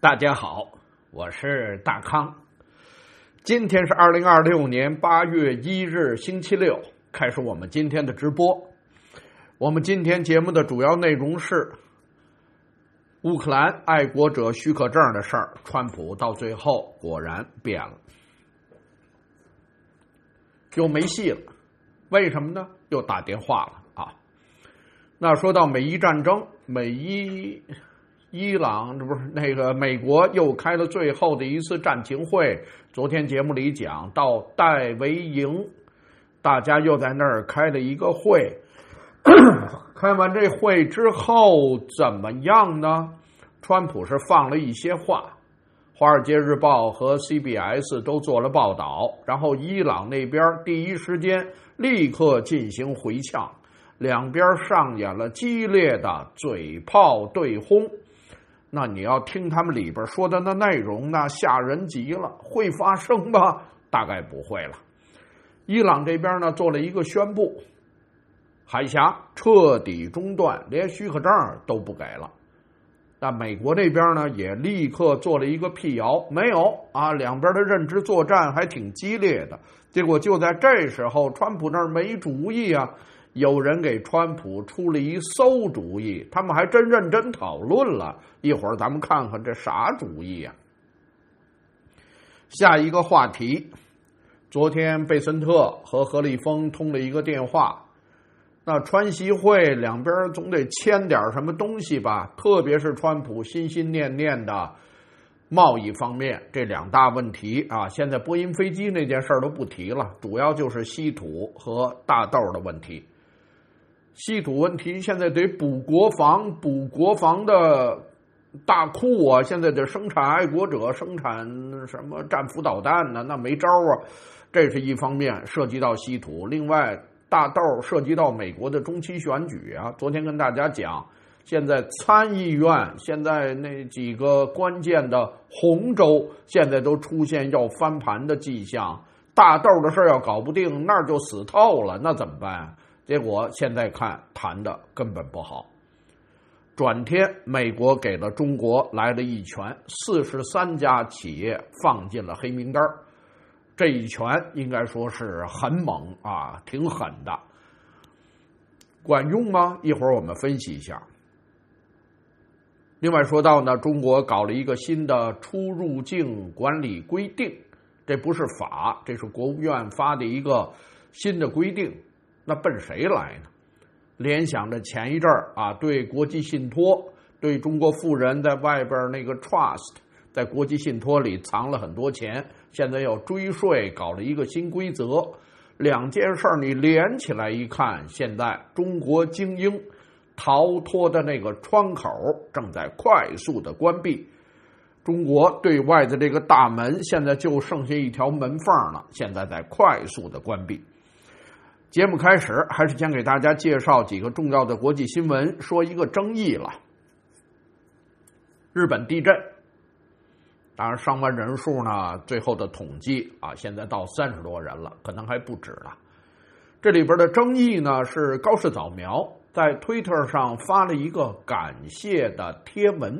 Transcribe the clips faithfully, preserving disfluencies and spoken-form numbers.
大家好，我是大康。今天是二零二六年八月一日星期六，开始我们今天的直播。我们今天节目的主要内容是乌克兰爱国者许可证的事儿，川普到最后果然变了，又没戏了。为什么呢？又打电话了啊！那说到美伊战争，美伊伊朗这不是那个美国又开了最后的一次战情会。昨天节目里讲到戴维营，大家又在那儿开了一个会。开完这会之后怎么样呢？川普是放了一些话，华尔街日报和 C B S 都做了报道，然后伊朗那边第一时间立刻进行回呛，两边上演了激烈的嘴炮对轰。那你要听他们里边说的那内容，那吓人极了。会发生吗？大概不会了。伊朗这边呢做了一个宣布，海峡彻底中断，连许可证都不给了。但美国这边呢也立刻做了一个辟谣，没有啊，两边的认知作战还挺激烈的。结果就在这时候，川普那儿没主意啊，有人给川普出了一馊主意，他们还真认真讨论了一会儿，咱们看看这啥主意啊。下一个话题，昨天贝森特和何立峰通了一个电话，那川习会两边总得签点什么东西吧，特别是川普心心念念的贸易方面，这两大问题啊，现在波音飞机那件事都不提了，主要就是稀土和大豆的问题。稀土问题现在得补国防，补国防的大库啊，现在得生产爱国者，生产什么战斧导弹呢，那没招啊。这是一方面涉及到稀土，另外大豆涉及到美国的中期选举啊。昨天跟大家讲，现在参议院现在那几个关键的红州现在都出现要翻盘的迹象，大豆的事要搞不定，那就死透了，那怎么办？结果现在看谈的根本不好。转天美国给了中国来了一拳，四十三家企业放进了黑名单，这一拳应该说是很猛啊，挺狠的。管用吗？一会儿我们分析一下。另外说到呢，中国搞了一个新的出入境管理规定，这不是法，这是国务院发的一个新的规定。那奔谁来呢？联想着前一阵儿啊，对国际信托，对中国富人在外边那个 trust， 在国际信托里藏了很多钱，现在要追税，搞了一个新规则。两件事你连起来一看，现在中国精英逃脱的那个窗口正在快速的关闭，中国对外的这个大门现在就剩下一条门缝了，现在在快速的关闭。节目开始，还是先给大家介绍几个重要的国际新闻，说一个争议了。日本地震，当然伤亡人数呢，最后的统计啊，现在到三十多人了，可能还不止了。这里边的争议呢，是高市早苗在推特上发了一个感谢的贴文，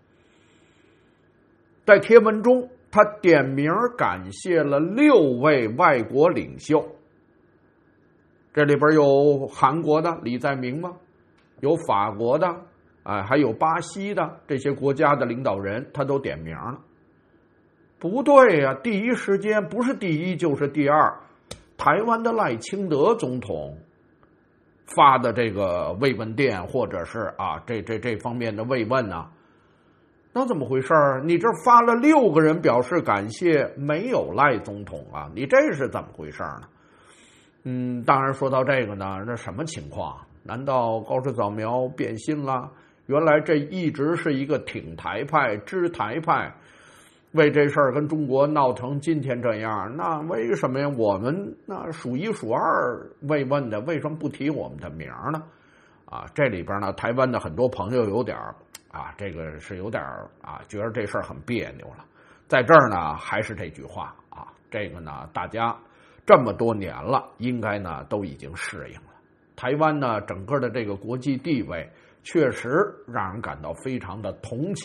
在贴文中，他点名感谢了六位外国领袖。这里边有韩国的李在明吗？有法国的，哎，还有巴西的，这些国家的领导人他都点名了。不对呀、啊，第一时间不是第一就是第二，台湾的赖清德总统发的这个慰问电，或者是啊这这这方面的慰问呢、啊，那怎么回事？你这发了六个人表示感谢，没有赖总统啊，你这是怎么回事呢？嗯，当然说到这个呢，这什么情况？难道高市早苗变心了？原来这一直是一个挺台派、支台派，为这事儿跟中国闹成今天这样，那为什么呀？我们那数一数二慰问的，为什么不提我们的名呢？啊，这里边呢，台湾的很多朋友有点啊，这个是有点啊，觉得这事儿很别扭了。在这儿呢，还是这句话啊，这个呢，大家这么多年了，应该呢都已经适应了。台湾呢，整个的这个国际地位确实让人感到非常的同情，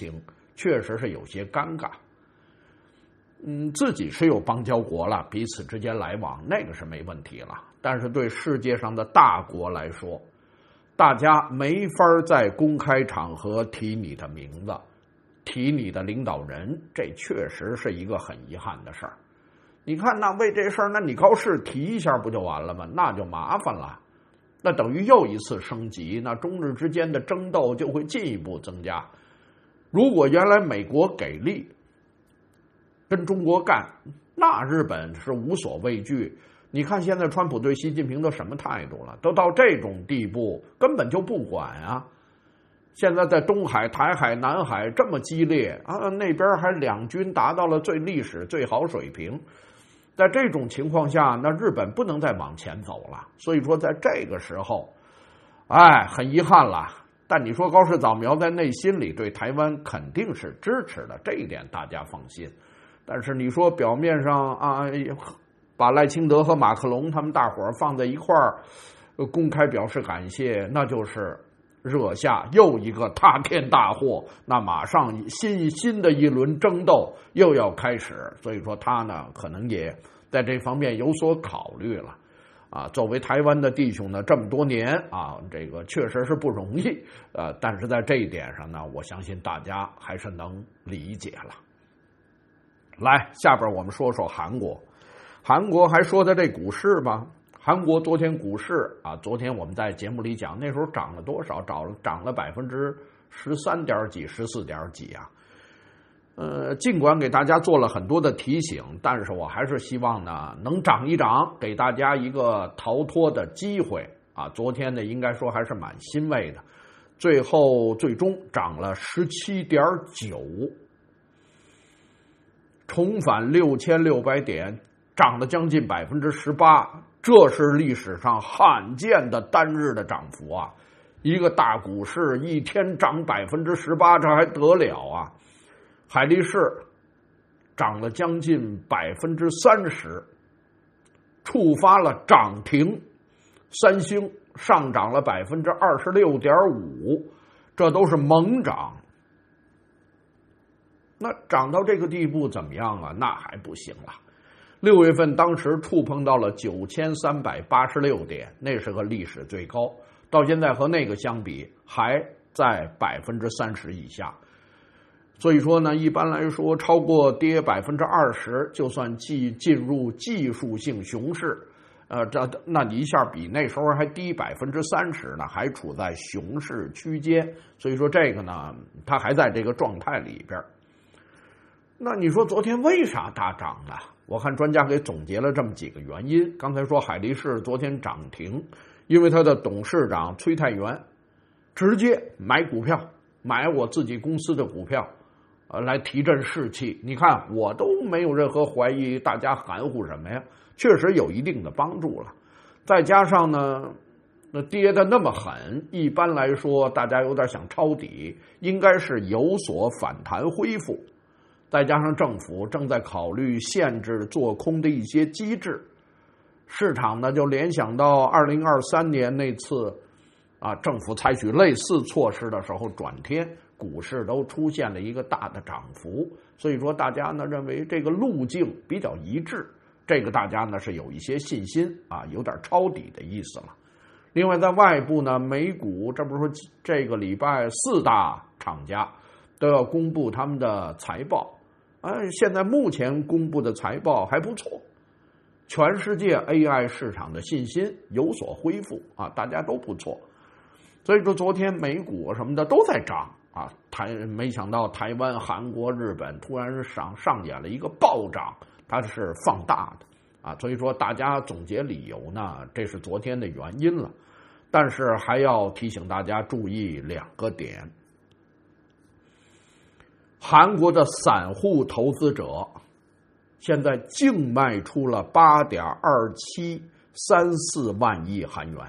确实是有些尴尬。嗯，自己是有邦交国了，彼此之间来往那个是没问题了，但是对世界上的大国来说，大家没法在公开场合提你的名字，提你的领导人，这确实是一个很遗憾的事儿。你看，那为这事儿，那你高市提一下不就完了吗？那就麻烦了，那等于又一次升级，那中日之间的争斗就会进一步增加。如果原来美国给力，跟中国干，那日本是无所畏惧。你看现在川普对习近平都什么态度了？都到这种地步，根本就不管啊！现在在东海、台海、南海这么激烈啊，那边还两军达到了最历史最好水平。在这种情况下，那日本不能再往前走了。所以说，在这个时候，哎，很遗憾了。但你说高市早苗在内心里对台湾肯定是支持的，这一点大家放心。但是你说表面上啊，把赖清德和马克龙他们大伙儿放在一块儿，公开表示感谢，那就是惹下又一个塌天大祸。那马上新新的一轮争斗又要开始，所以说他呢可能也在这方面有所考虑了。啊，作为台湾的弟兄呢，这么多年啊，这个确实是不容易。呃，但是在这一点上呢，我相信大家还是能理解了。来，下边我们说说韩国。韩国还说的这股市吧，韩国昨天股市啊，昨天我们在节目里讲，那时候涨了多少？涨涨了百分之十三点几、十四点几啊。呃，尽管给大家做了很多的提醒，但是我还是希望呢能涨一涨，给大家一个逃脱的机会啊。昨天呢，应该说还是蛮欣慰的，最后最终涨了十七点九，重返六千六百点。涨了将近百分之十八，这是历史上罕见的单日的涨幅啊！一个大股市一天涨百分之十八，这还得了啊？海力士涨了将近百分之三十，触发了涨停。三星上涨了百分之二十六点五，这都是猛涨。那涨到这个地步怎么样啊？那还不行了。六月份当时触碰到了九千三百八十六点，那是个历史最高。到现在和那个相比，还在百分之三十以下。所以说呢，一般来说，超过跌百分之二十，就算进进入技术性熊市。呃，这那你一下比那时候还低百分之三十呢，还处在熊市区间。所以说这个呢，它还在这个状态里边。那你说昨天为啥大涨呢？我看专家给总结了这么几个原因。刚才说海力士昨天涨停，因为他的董事长崔泰元直接买股票，买我自己公司的股票，呃，来提振士气。你看我都没有任何怀疑，大家含糊什么呀？确实有一定的帮助了。再加上呢，那跌得那么狠，一般来说大家有点想抄底，应该是有所反弹恢复。再加上政府正在考虑限制做空的一些机制，市场呢就联想到二零二三年那次啊，政府采取类似措施的时候转天，股市都出现了一个大的涨幅。所以说大家呢认为这个路径比较一致，这个大家呢是有一些信心啊，有点抄底的意思了。另外在外部呢，美股这不是说这个礼拜四大厂家都要公布他们的财报。哎，现在目前公布的财报还不错，全世界 A I 市场的信心有所恢复啊，大家都不错。所以说昨天美股什么的都在涨啊，台没想到台湾、韩国、日本突然上上演了一个暴涨，它是放大的啊。所以说大家总结理由呢，这是昨天的原因了。但是还要提醒大家注意两个点。韩国的散户投资者现在净卖出了 八点二七三四万亿韩元，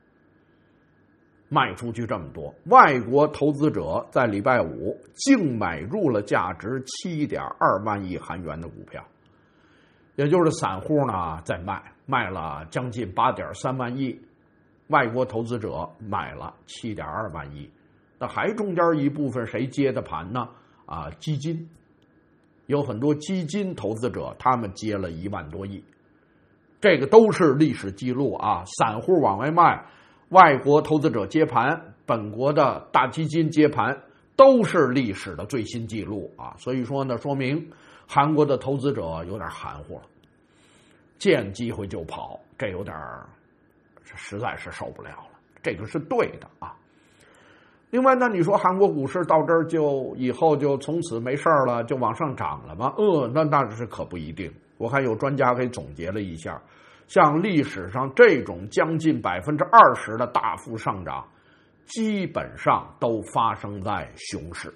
卖出去这么多。外国投资者在礼拜五净买入了价值 七点二万亿韩元的股票，也就是散户呢在卖，卖了将近 八点三万亿，外国投资者买了 七点二万亿。那还中间一部分谁接的盘呢？ 啊基金，有很多基金投资者他们接了一万多亿，这个都是历史记录啊。散户往外卖，外国投资者接盘，本国的大基金接盘，都是历史的最新记录啊。所以说呢，说明韩国的投资者有点含糊了，见机会就跑，这有点实在是受不了了，这个是对的啊。另外呢，你说韩国股市到这儿就以后就从此没事了，就往上涨了吗？呃，那那是可不一定。我看有专家给总结了一下，像历史上这种将近百分之二十的大幅上涨，基本上都发生在熊市。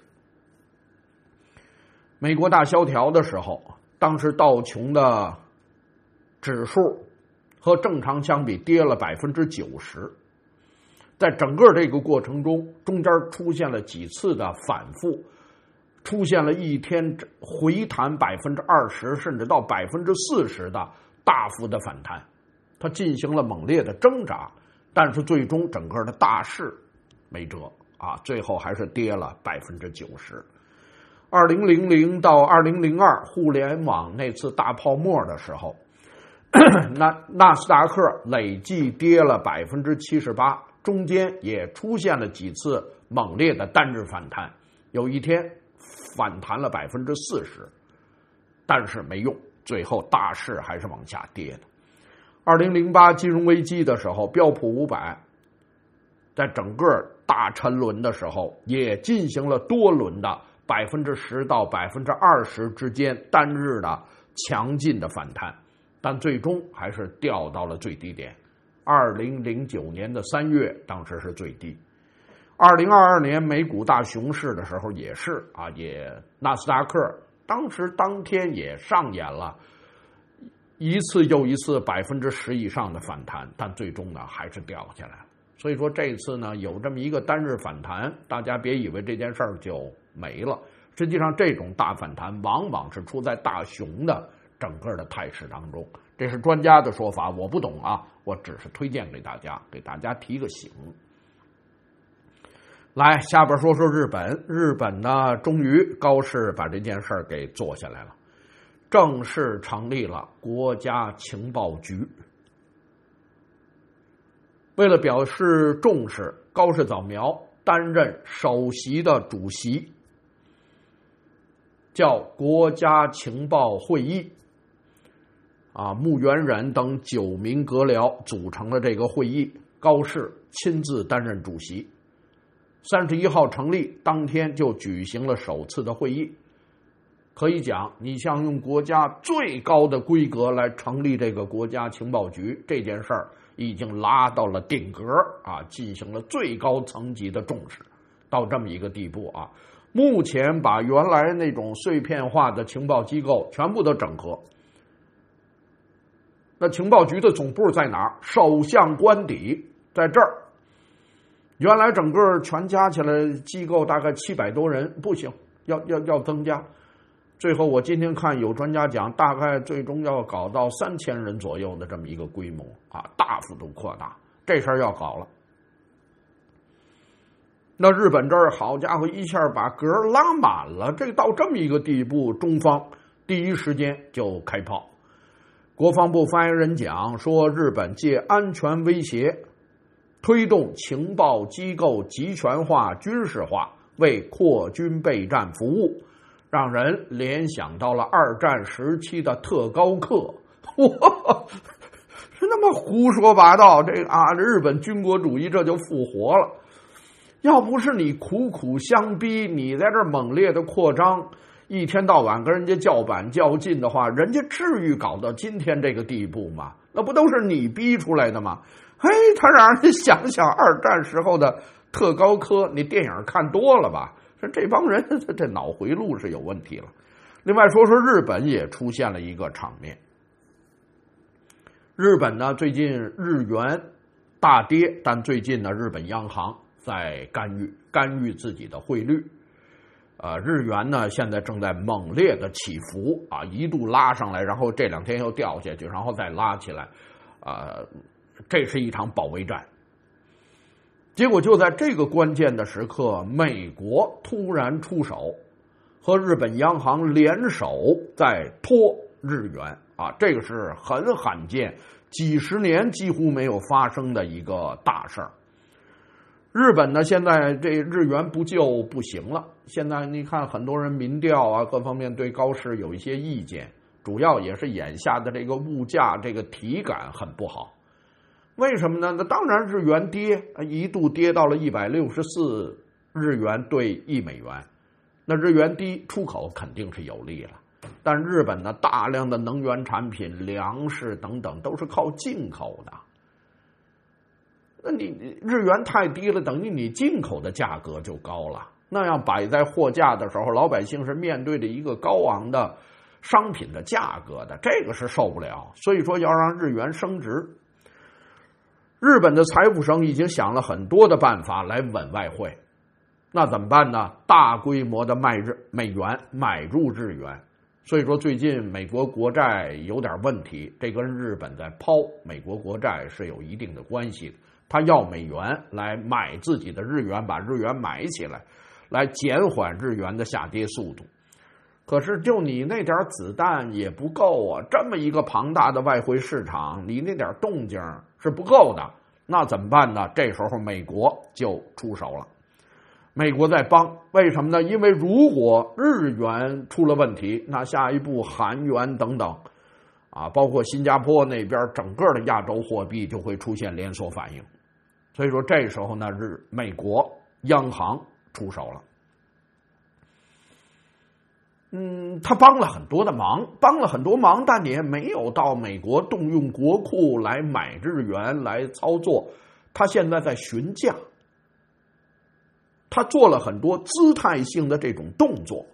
美国大萧条的时候，当时道琼的指数和正常相比跌了百分之九十。在整个这个过程中，中间出现了几次的反复，出现了一天回弹百分之二十，甚至到百分之四十的大幅的反弹，它进行了猛烈的挣扎，但是最终整个的大势没辙啊，最后还是跌了百分之九十。二零零零到二零零二互联网那次大泡沫的时候，那纳斯达克累计跌了百分之七十八。中间也出现了几次猛烈的单日反弹，有一天反弹了百分之四十，但是没用，最后大势还是往下跌的。二零零八金融危机的时候，标普五百在整个大沉沦的时候，也进行了多轮的百分之十到百分之二十之间单日的强劲的反弹，但最终还是掉到了最低点。二零零九年的三月，当时是最低。二零二二年美股大熊市的时候也是啊，也纳斯达克当时当天也上演了一次又一次百分之十以上的反弹，但最终呢还是掉下来了。所以说这次呢有这么一个单日反弹，大家别以为这件事儿就没了，实际上这种大反弹往往是出在大熊的整个的态势当中。这是专家的说法，我不懂啊，我只是推荐给大家，给大家提个醒。来，下边说说日本。日本呢，终于高市把这件事儿给做下来了，正式成立了国家情报局。为了表示重视，高市早苗担任首席的主席，叫国家情报会议。啊，木原忍等九名阁僚组成了这个会议，高市亲自担任主席。三十一号成立，当天就举行了首次的会议。可以讲，你像用国家最高的规格来成立这个国家情报局，这件事儿已经拉到了顶格啊，进行了最高层级的重视，到这么一个地步啊。目前把原来那种碎片化的情报机构全部都整合。那情报局的总部在哪儿？首相官邸在这儿。原来整个全加起来机构大概七百多人，不行，要要要增加。最后我今天看有专家讲，大概最终要搞到三千人左右的这么一个规模啊，大幅度扩大，这事儿要搞了。那日本这儿好家伙，一下把格拉满了，这到这么一个地步，中方第一时间就开炮。国防部发言人讲说，日本借安全威胁，推动情报机构集权化、军事化，为扩军备战服务，让人联想到了二战时期的特高课。哇，是那么胡说八道！这个啊，日本军国主义这就复活了。要不是你苦苦相逼，你在这猛烈的扩张，一天到晚跟人家叫板较劲的话，人家至于搞到今天这个地步吗？那不都是你逼出来的吗？嘿，他让人想想二战时候的特高科，你电影看多了吧？这这帮人这脑回路是有问题了。另外说说日本也出现了一个场面，日本呢最近日元大跌，但最近呢日本央行在干预干预自己的汇率。呃，日元呢现在正在猛烈的起伏啊，一度拉上来，然后这两天又掉下去，然后再拉起来，呃，这是一场保卫战。结果就在这个关键的时刻，美国突然出手， 和日本央行联手在拖日元啊，这个是很罕见，几十年几乎没有发生的一个大事儿。日本呢，现在这日元不救不行了。现在你看，很多人民调啊，各方面对高市有一些意见，主要也是眼下的这个物价这个体感很不好。为什么呢？那当然，日元跌，一度跌到了一百六十四日元兑一美元。那日元低，出口肯定是有利了。但日本呢，大量的能源产品、粮食等等都是靠进口的。那你日元太低了，等于你进口的价格就高了。那样摆在货架的时候，老百姓是面对着一个高昂的商品的价格的，这个是受不了。所以说要让日元升值。日本的财务省已经想了很多的办法来稳外汇，那怎么办呢？大规模的卖日美元，买入日元。所以说最近美国国债有点问题，这跟日本在抛美国国债是有一定的关系的。他要美元来买自己的日元，把日元买起来，来减缓日元的下跌速度。可是就你那点子弹也不够啊，这么一个庞大的外汇市场，你那点动静是不够的。那怎么办呢？这时候美国就出手了。美国在帮，为什么呢？因为如果日元出了问题，那下一步韩元等等啊，包括新加坡那边整个的亚洲货币就会出现连锁反应。所以说这时候呢，日美国央行出手了。嗯，他帮了很多的忙，帮了很多忙，但也没有到美国动用国库来买日元来操作。他现在在询价，他做了很多姿态性的这种动作，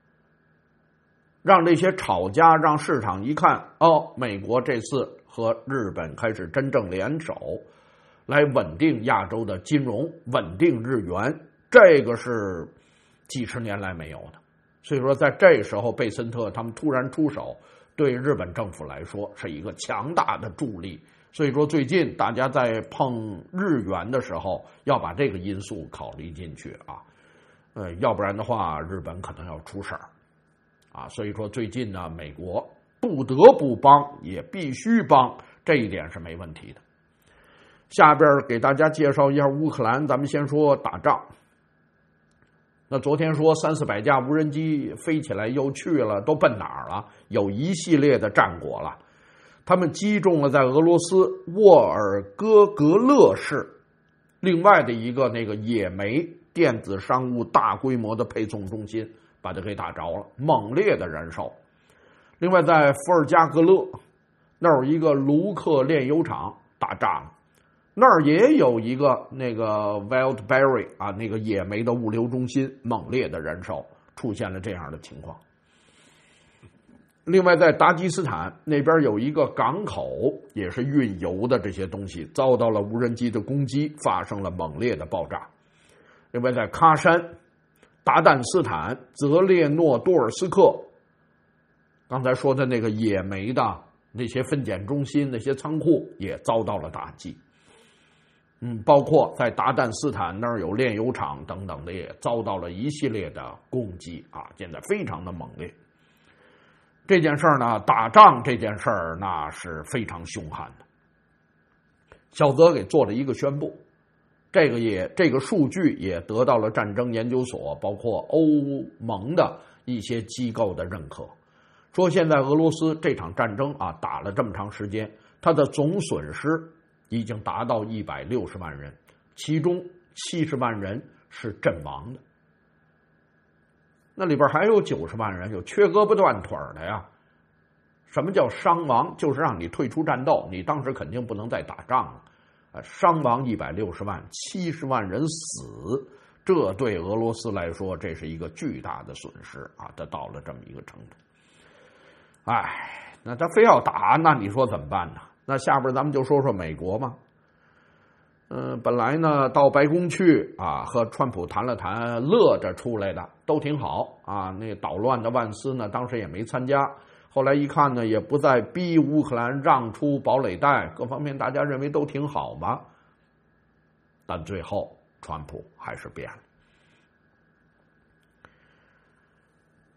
让这些炒家，让市场一看，哦，美国这次和日本开始真正联手，来稳定亚洲的金融，稳定日元，这个是几十年来没有的。所以说在这时候贝森特他们突然出手，对日本政府来说是一个强大的助力。所以说最近大家在碰日元的时候要把这个因素考虑进去啊，呃，要不然的话日本可能要出事儿啊。所以说最近呢，美国不得不帮，也必须帮，这一点是没问题的。下边给大家介绍一下乌克兰，咱们先说打仗。那昨天说三四百架无人机飞起来又去了，都奔哪儿了？有一系列的战果了。他们击中了在俄罗斯沃尔戈格勒市另外的一个那个野煤电子商务大规模的配送中心，把它给打着了，猛烈的燃烧。另外在伏尔加格勒那儿有一个卢克炼油厂打炸了，那儿也有一个那个 Wildberry 啊，那个野煤的物流中心猛烈的燃烧，出现了这样的情况。另外在达吉斯坦那边有一个港口，也是运油的这些东西遭到了无人机的攻击，发生了猛烈的爆炸。另外在喀山、达旦斯坦、泽列诺多尔斯克，刚才说的那个野煤的那些分拣中心、那些仓库也遭到了打击。嗯，包括在达旦斯坦那儿有炼油厂等等的，也遭到了一系列的攻击啊，现在非常的猛烈。这件事儿呢，打仗这件事儿那是非常凶悍的。小泽给做了一个宣布，这个也这个数据也得到了战争研究所包括欧盟的一些机构的认可，说现在俄罗斯这场战争啊打了这么长时间，它的总损失已经达到一百六十万人，其中七十万人是阵亡的。那里边还有九十万人有缺胳膊断腿的呀。什么叫伤亡？就是让你退出战斗，你当时肯定不能再打仗了。呃，伤亡一百六十万，七十万人死，这对俄罗斯来说，这是一个巨大的损失啊！它到了这么一个程度。哎，那他非要打，那你说怎么办呢？那下边咱们就说说美国嘛。嗯、呃，本来呢到白宫去啊，和川普谈了谈，乐着出来的，都挺好啊。那捣乱的万斯呢，当时也没参加。后来一看呢，也不再逼乌克兰让出堡垒带，各方面大家认为都挺好嘛。但最后川普还是变了。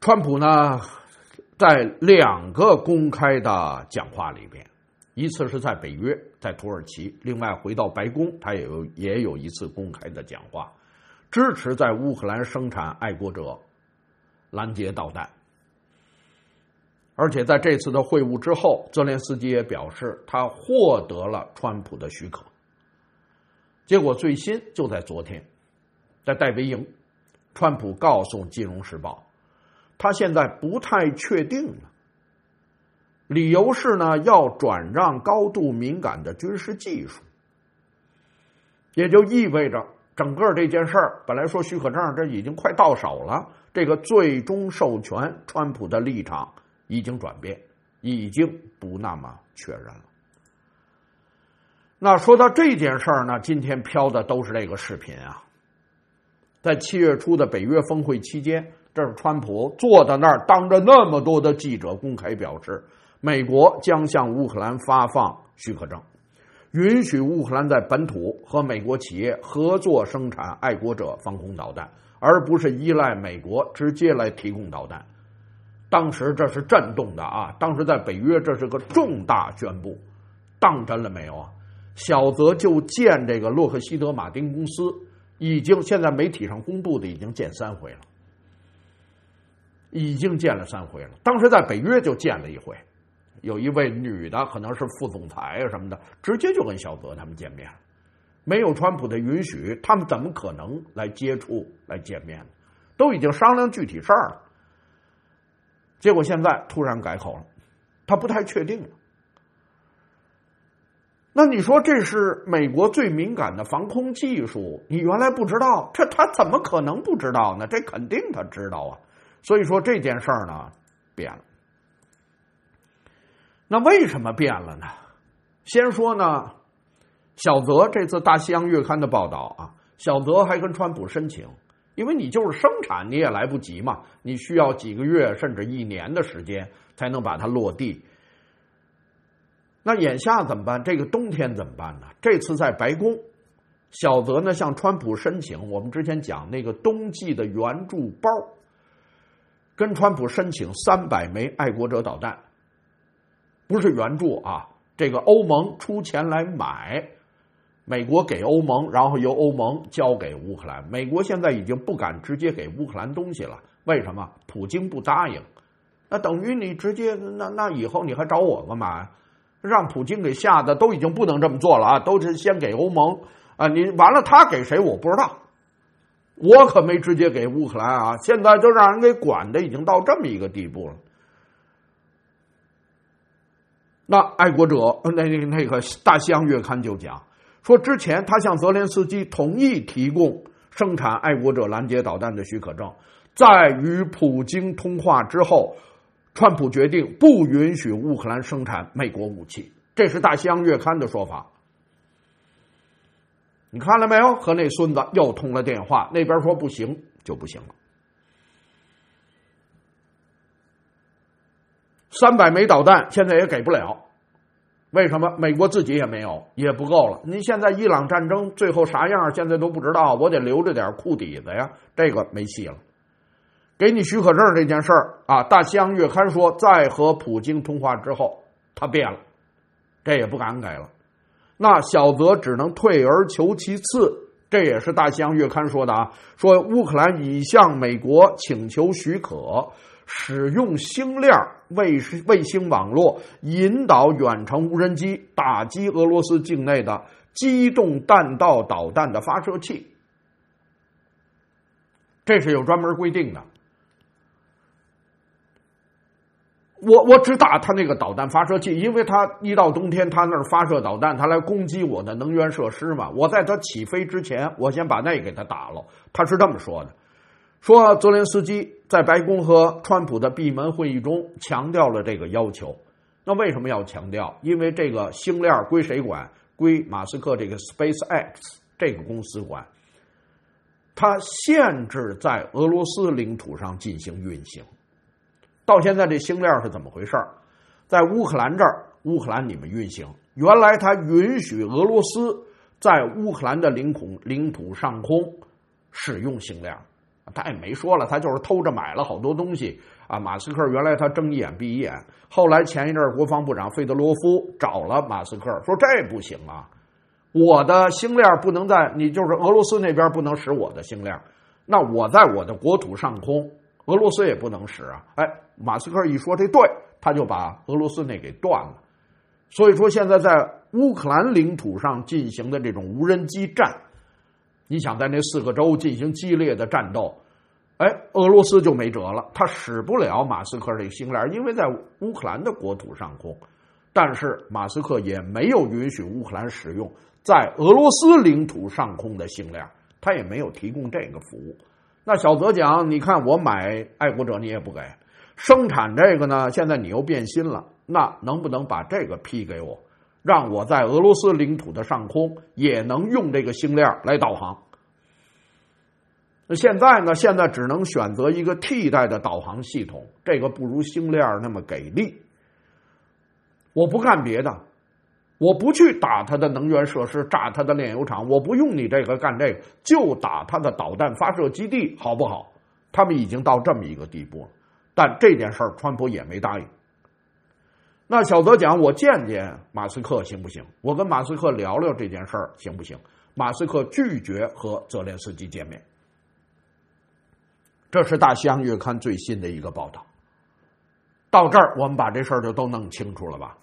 川普呢，在两个公开的讲话里边，一次是在北约，在土耳其，另外回到白宫，他也有也有一次公开的讲话，支持在乌克兰生产爱国者拦截导弹。而且在这次的会晤之后，泽连斯基也表示他获得了川普的许可。结果最新就在昨天，在戴维营，川普告诉《金融时报》，他现在不太确定了，理由是呢要转让高度敏感的军事技术，也就意味着整个这件事儿本来说许可证这已经快到手了，这个最终授权川普的立场已经转变，已经不那么确认了。那说到这件事儿呢，今天飘的都是这个视频啊。在七月初的北约峰会期间，这是川普坐在那儿，当着那么多的记者公开表示，美国将向乌克兰发放许可证，允许乌克兰在本土和美国企业合作生产爱国者防空导弹，而不是依赖美国直接来提供导弹。当时这是震动的啊！当时在北约这是个重大宣布，当真了没有啊？小泽就建这个洛克希德马丁公司，已经现在媒体上公布的已经建三回了，已经建了三回了。当时在北约就建了一回，有一位女的可能是副总裁啊什么的，直接就跟小泽他们见面，没有川普的允许，他们怎么可能来接触来见面呢？都已经商量具体事儿了。结果现在突然改口了，他不太确定了。那你说这是美国最敏感的防空技术，你原来不知道，这他怎么可能不知道呢？这肯定他知道啊。所以说这件事儿呢变了。那为什么变了呢？先说呢，小泽这次《大西洋月刊》的报道啊，小泽还跟川普申请。因为你就是生产你也来不及嘛，你需要几个月甚至一年的时间才能把它落地。那眼下怎么办？这个冬天怎么办呢？这次在白宫，小泽呢向川普申请，我们之前讲那个冬季的援助包，跟川普申请三百枚爱国者导弹，不是援助啊，这个欧盟出钱来买。美国给欧盟，然后由欧盟交给乌克兰。美国现在已经不敢直接给乌克兰东西了，为什么？普京不答应。那等于你直接，那那以后你还找我干嘛呀？让普京给吓得都已经不能这么做了啊！都是先给欧盟啊，你完了他给谁我不知道，我可没直接给乌克兰啊！现在就让人给管的已经到这么一个地步了。那爱国者那那个《大西洋月刊》就讲。说之前他向泽连斯基同意提供生产爱国者拦截导弹的许可证，在与普京通话之后，川普决定不允许乌克兰生产美国武器，这是大西洋月刊的说法。你看了没有？和那孙子又通了电话，那边说不行就不行了。三百枚导弹现在也给不了。为什么？美国自己也没有，也不够了。您现在伊朗战争最后啥样，现在都不知道，我得留着点库底子呀，这个没戏了。给你许可证这件事儿啊，大西洋月刊说，在和普京通话之后，他变了，这也不敢给了。那小泽只能退而求其次，这也是大西洋月刊说的啊，说乌克兰已向美国请求许可。使用星链卫卫星网络引导远程无人机打击俄罗斯境内的机动弹道导弹的发射器，这是有专门规定的。我我只打他那个导弹发射器，因为他一到冬天他那儿发射导弹，他来攻击我的能源设施嘛。我在他起飞之前，我先把那给他打了。他是这么说的。说泽连斯基在白宫和川普的闭门会议中强调了这个要求。那为什么要强调？因为这个星链归谁管？归马斯克这个 SpaceX 这个公司管。它限制在俄罗斯领土上进行运行。到现在这星链是怎么回事？在乌克兰这儿，乌克兰你们运行，原来它允许俄罗斯在乌克兰的领土领土上空使用星链。 他也没说了，他就是偷着买了好多东西啊。马斯克原来他睁一眼闭一眼，后来前一阵国防部长费德罗夫找了马斯克，说这不行啊，我的星链不能在你就是俄罗斯那边不能使我的星链，那我在我的国土上空，俄罗斯也不能使啊。哎，马斯克一说这对，他就把俄罗斯那给断了。所以说现在在乌克兰领土上进行的这种无人机战，你想在那四个州进行激烈的战斗，哎，俄罗斯就没辙了，他使不了马斯克这个星链，因为在乌克兰的国土上空。但是马斯克也没有允许乌克兰使用在俄罗斯领土上空的星链，他也没有提供这个服务。那小泽讲，你看我买爱国者你也不给，生产这个呢，现在你又变心了，那能不能把这个批给我，让我在俄罗斯领土的上空也能用这个星链来导航？那现在呢，现在只能选择一个替代的导航系统，这个不如星链那么给力。我不干别的，我不去打他的能源设施，炸他的炼油厂，我不用你这个干这个，就打他的导弹发射基地，好不好？他们已经到这么一个地步了，但这件事儿川普也没答应。那小泽讲，我见见马斯克行不行？我跟马斯克聊聊这件事儿行不行？马斯克拒绝和泽连斯基见面。这是大西洋月刊最新的一个报道。到这儿我们把这事儿就都弄清楚了吧？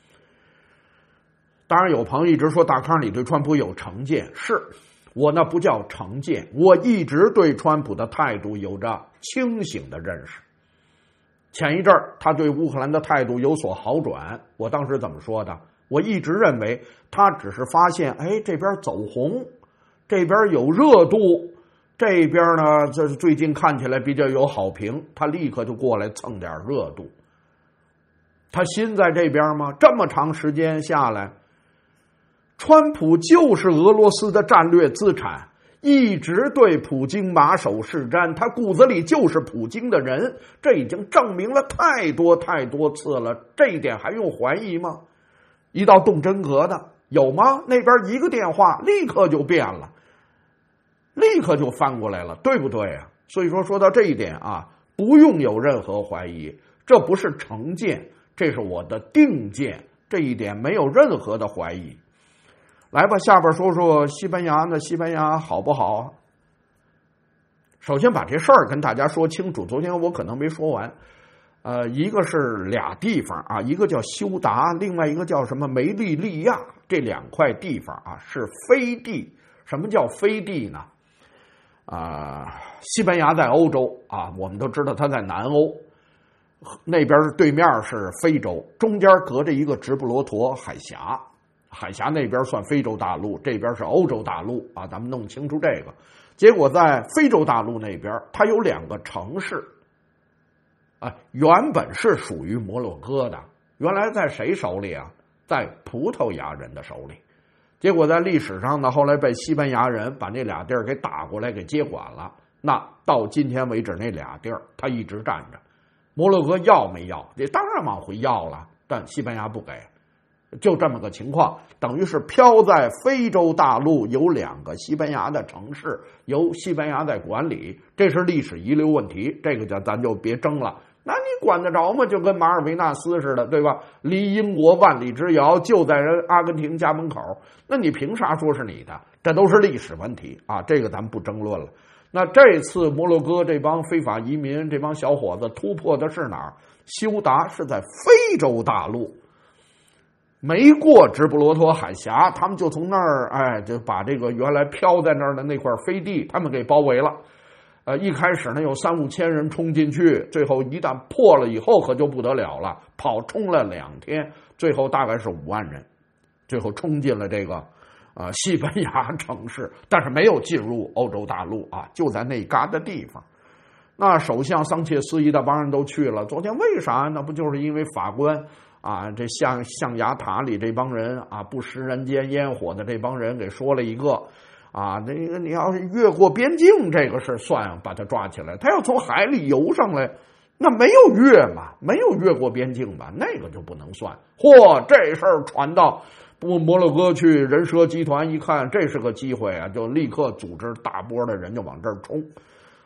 当然有朋友一直说大康你对川普有成见，是我那不叫成见，我一直对川普的态度有着清醒的认识。前一阵儿他对乌克兰的态度有所好转，我当时怎么说的？我一直认为他只是发现，哎，这边走红，这边有热度，这边呢这最近看起来比较有好评，他立刻就过来蹭点热度。他心在这边吗？这么长时间下来，川普就是俄罗斯的战略资产，一直对普京马首是瞻，他骨子里就是普京的人，这已经证明了太多太多次了，这一点还用怀疑吗？一到动真格的有吗？那边一个电话立刻就变了，立刻就翻过来了，对不对啊？所以说说到这一点啊，不用有任何怀疑，这不是成见，这是我的定见，这一点没有任何的怀疑。来吧，下边说说西班牙呢，西班牙好不好？首先把这事儿跟大家说清楚，昨天我可能没说完。呃，一个是俩地方啊，一个叫休达，另外一个叫什么梅利利亚，这两块地方啊是飞地。什么叫飞地呢？啊、呃，西班牙在欧洲啊，我们都知道它在南欧，那边对面是非洲，中间隔着一个直布罗陀海峡。海峡那边算非洲大陆，这边是欧洲大陆啊，咱们弄清楚这个。结果在非洲大陆那边，它有两个城市，啊，原本是属于摩洛哥的，原来在谁手里啊？在葡萄牙人的手里。结果在历史上呢，后来被西班牙人把那俩地儿给打过来，给接管了。那到今天为止，那俩地儿他一直占着。摩洛哥要没要？这当然往回要了，但西班牙不给。就这么个情况，等于是飘在非洲大陆有两个西班牙的城市，由西班牙在管理，这是历史遗留问题，这个就咱就别争了。那你管得着吗？就跟马尔维纳斯似的，对吧？离英国万里之遥，就在人阿根廷家门口，那你凭啥说是你的？这都是历史问题啊，这个咱不争论了。那这次摩洛哥这帮非法移民，这帮小伙子突破的是哪儿？休达是在非洲大陆。没过直布罗陀海峡，他们就从那儿，哎，就把这个原来飘在那儿的那块飞地，他们给包围了。呃，一开始呢有三五千人冲进去，最后一旦破了以后可就不得了了，跑冲了两天，最后大概是五万人，最后冲进了这个呃西班牙城市，但是没有进入欧洲大陆啊，就在那旮的地方。那首相桑切斯一大帮人都去了，昨天为啥？那不就是因为法官啊，这象象牙塔里这帮人啊，不食人间烟火的这帮人给说了一个啊，那个你要是越过边境这个事算把他抓起来，他要从海里游上来，那没有越嘛，没有越过边境吧，那个就不能算。嚯，这事儿传到不摩洛哥去，人蛇集团一看这是个机会啊，就立刻组织大波的人就往这儿冲。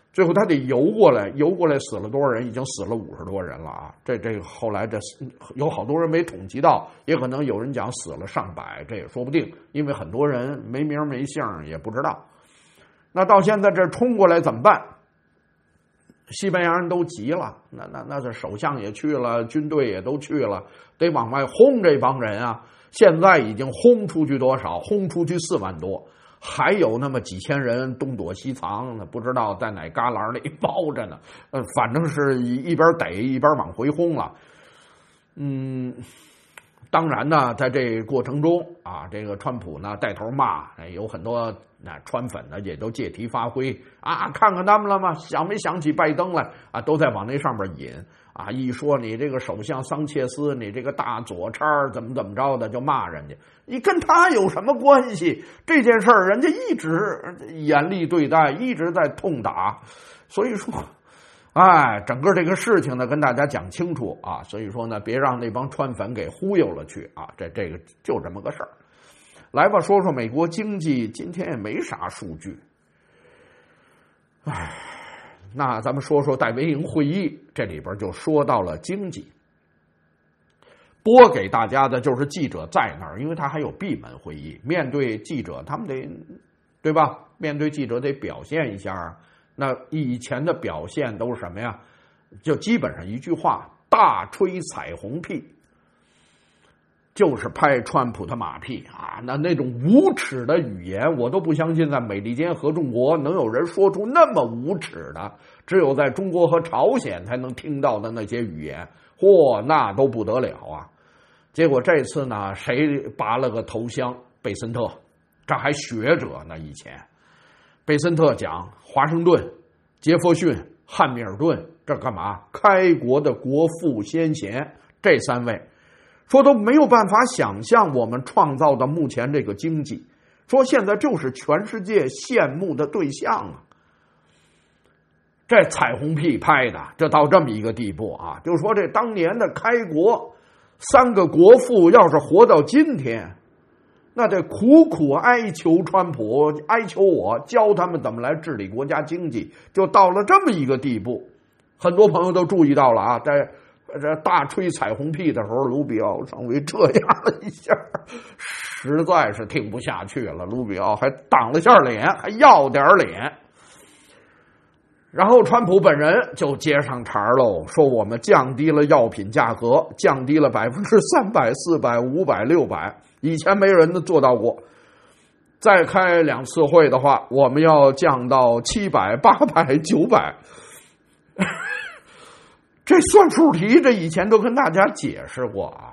最后他得游过来，游过来死了多少人？已经死了五十多人了啊！这这个后来这有好多人没统计到，也可能有人讲死了上百，这也说不定，因为很多人没名没姓也不知道。那到现在这冲过来怎么办？西班牙人都急了，那那那这首相也去了，军队也都去了，得往外轰这帮人啊！现在已经轰出去多少？轰出去四万多。还有那么几千人东躲西藏呢，不知道在哪旮旯里包着呢。呃，反正是一边逮一边往回轰了。嗯，当然呢，在这过程中啊，这个川普呢带头骂，有很多那川粉呢也都借题发挥啊，看看他们了吗？想没想起拜登来啊？都在往那上面引啊！一说你这个首相桑切斯，你这个大左叉怎么怎么着的，就骂人家。你跟他有什么关系？这件事儿人家一直严厉对待，一直在痛打，所以说，哎，整个这个事情呢，跟大家讲清楚啊。所以说呢，别让那帮川粉给忽悠了去啊。这这个就这么个事儿。来吧，说说美国经济，今天也没啥数据。哎，那咱们说说戴维营会议，这里边就说到了经济。播给大家的就是记者在那儿，因为他还有闭门会议，面对记者他们得，对吧？面对记者得表现一下。那以前的表现都是什么呀？就基本上一句话，大吹彩虹屁，就是拍川普的马屁啊！那那种无耻的语言，我都不相信在美利坚合众国能有人说出那么无耻的，只有在中国和朝鲜才能听到的那些语言。嚯，那都不得了啊！结果这次呢，谁拔了个头香？贝森特，这还学者呢。以前贝森特讲华盛顿、杰弗逊、汉密尔顿，这干嘛？开国的国父先贤，这三位说都没有办法想象我们创造的目前这个经济，说现在就是全世界羡慕的对象啊。这彩虹屁拍的，这到这么一个地步啊！就说这当年的开国三个国父，要是活到今天，那得苦苦哀求川普，哀求我教他们怎么来治理国家经济，就到了这么一个地步。很多朋友都注意到了啊，在这大吹彩虹屁的时候，卢比奥稍微这样了一下，实在是听不下去了。卢比奥还挡了下脸，还要点脸。然后川普本人就接上茬喽，说我们降低了药品价格，降低了百分之三百、四百、五百、六百，以前没人做到过。再开两次会的话，我们要降到七百、八百、九百。这算数题，这以前都跟大家解释过啊，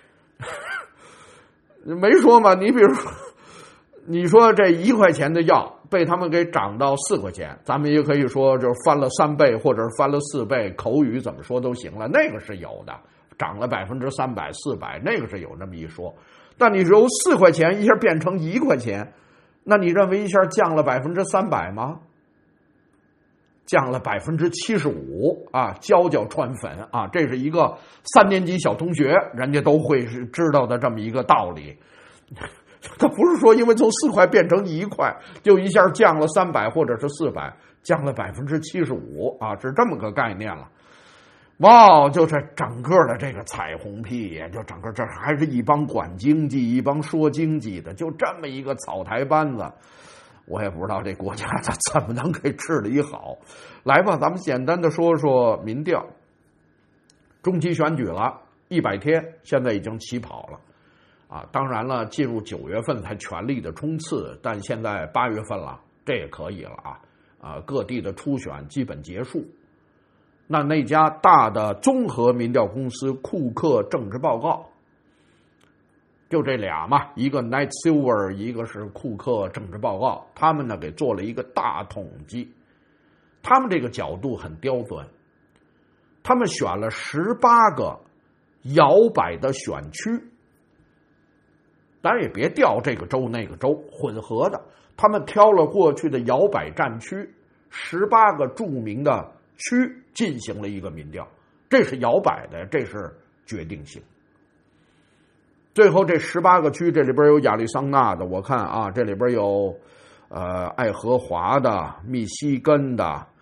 没说嘛？你比如说，你说这一块钱的药被他们给涨到四块钱，咱们也可以说就是翻了三倍或者翻了四倍，口语怎么说都行了，那个是有的，涨了百分之三百、四百，那个是有这么一说。但你由四块钱一下变成一块钱，那你认为一下降了百分之三百吗？降了百分之七十五啊！教教川粉啊，这是一个三年级小同学人家都会是知道的这么一个道理。他不是说因为从四块变成一块就一下降了三百或者是四百，降了百分之七十五啊，是这么个概念了。哇，就是整个的这个彩虹屁，就整个这还是一帮管经济、一帮说经济的，就这么一个草台班子。我也不知道这国家它怎么能给治理好。来吧，咱们简单的说说民调。中期选举了一百天，现在已经起跑了啊！当然了，进入九月份才全力的冲刺，但现在八月份了，这也可以了啊！啊，各地的初选基本结束。那那家大的综合民调公司库克政治报告，就这俩嘛，一个 Night Silver， 一个是库克政治报告，他们呢给做了一个大统计。他们这个角度很刁钻，他们选了十八个摇摆的选区，当然也别调这个州那个州，混合的。他们挑了过去的摇摆战区，十八个著名的区进行了一个民调，这是摇摆的，这是决定性。最后这十八个区，这里边有亚利桑那的，我看啊，这里边有呃爱荷华的、密西根的、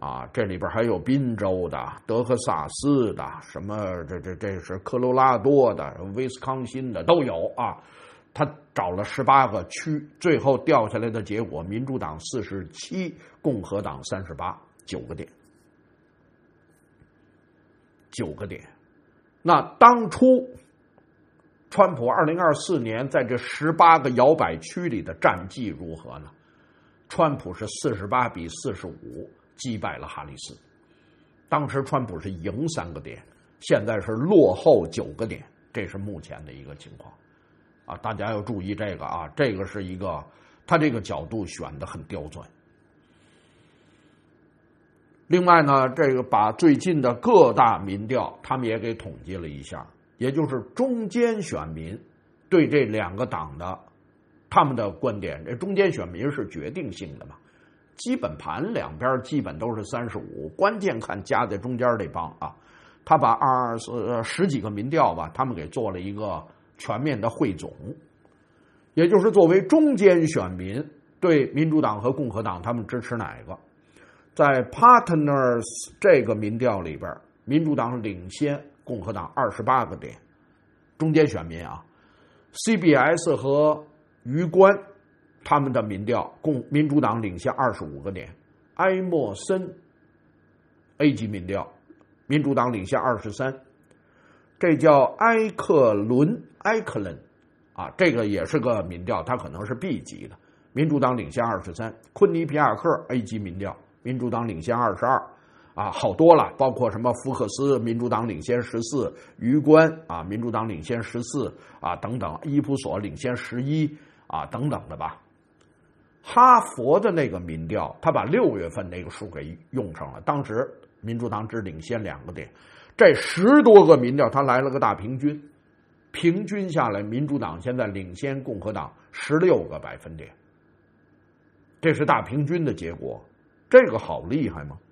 啊，这里边还有宾州的、德克萨斯的，什么这这这是科罗拉多的、威斯康辛的都有啊。他找了十八个区，最后掉下来的结果，民主党四十七，共和党三十八，九个点，九个点。那当初川普二零二四年在这十八个摇摆区里的战绩如何呢？川普是四十八比四十五击败了哈里斯，当时川普是赢三个点，现在是落后九个点，这是目前的一个情况。啊，大家要注意这个啊，这个是一个他这个角度选的很刁钻。另外呢，这个把最近的各大民调他们也给统计了一下，也就是中间选民对这两个党的他们的观点，这中间选民是决定性的嘛，基本盘两边基本都是三十五，关键看夹在中间这帮啊。他把二十十几个民调吧，他们给做了一个全面的汇总，也就是作为中间选民对民主党和共和党他们支持哪个。在 Partners 这个民调里边，民主党领先共和党二十八个点，中间选民啊。 C B S 和余关他们的民调，共民主党领先二十五个点。埃默森 A 级民调，民主党领先二十三。这叫埃克伦埃克伦啊，这个也是个民调，它可能是 B 级的，民主党领先二十三。昆尼皮亚克 A 级民调，民主党领先二十二啊，好多了，包括什么福克斯，民主党领先十四，余关啊，民主党领先十四啊，等等，伊普索领先十一啊，等等的吧。哈佛的那个民调，他把六月份那个数给用上了，当时民主党只领先两个点。这十多个民调，他来了个大平均，平均下来，民主党现在领先共和党十六个百分点，这是大平均的结果，这个好厉害吗？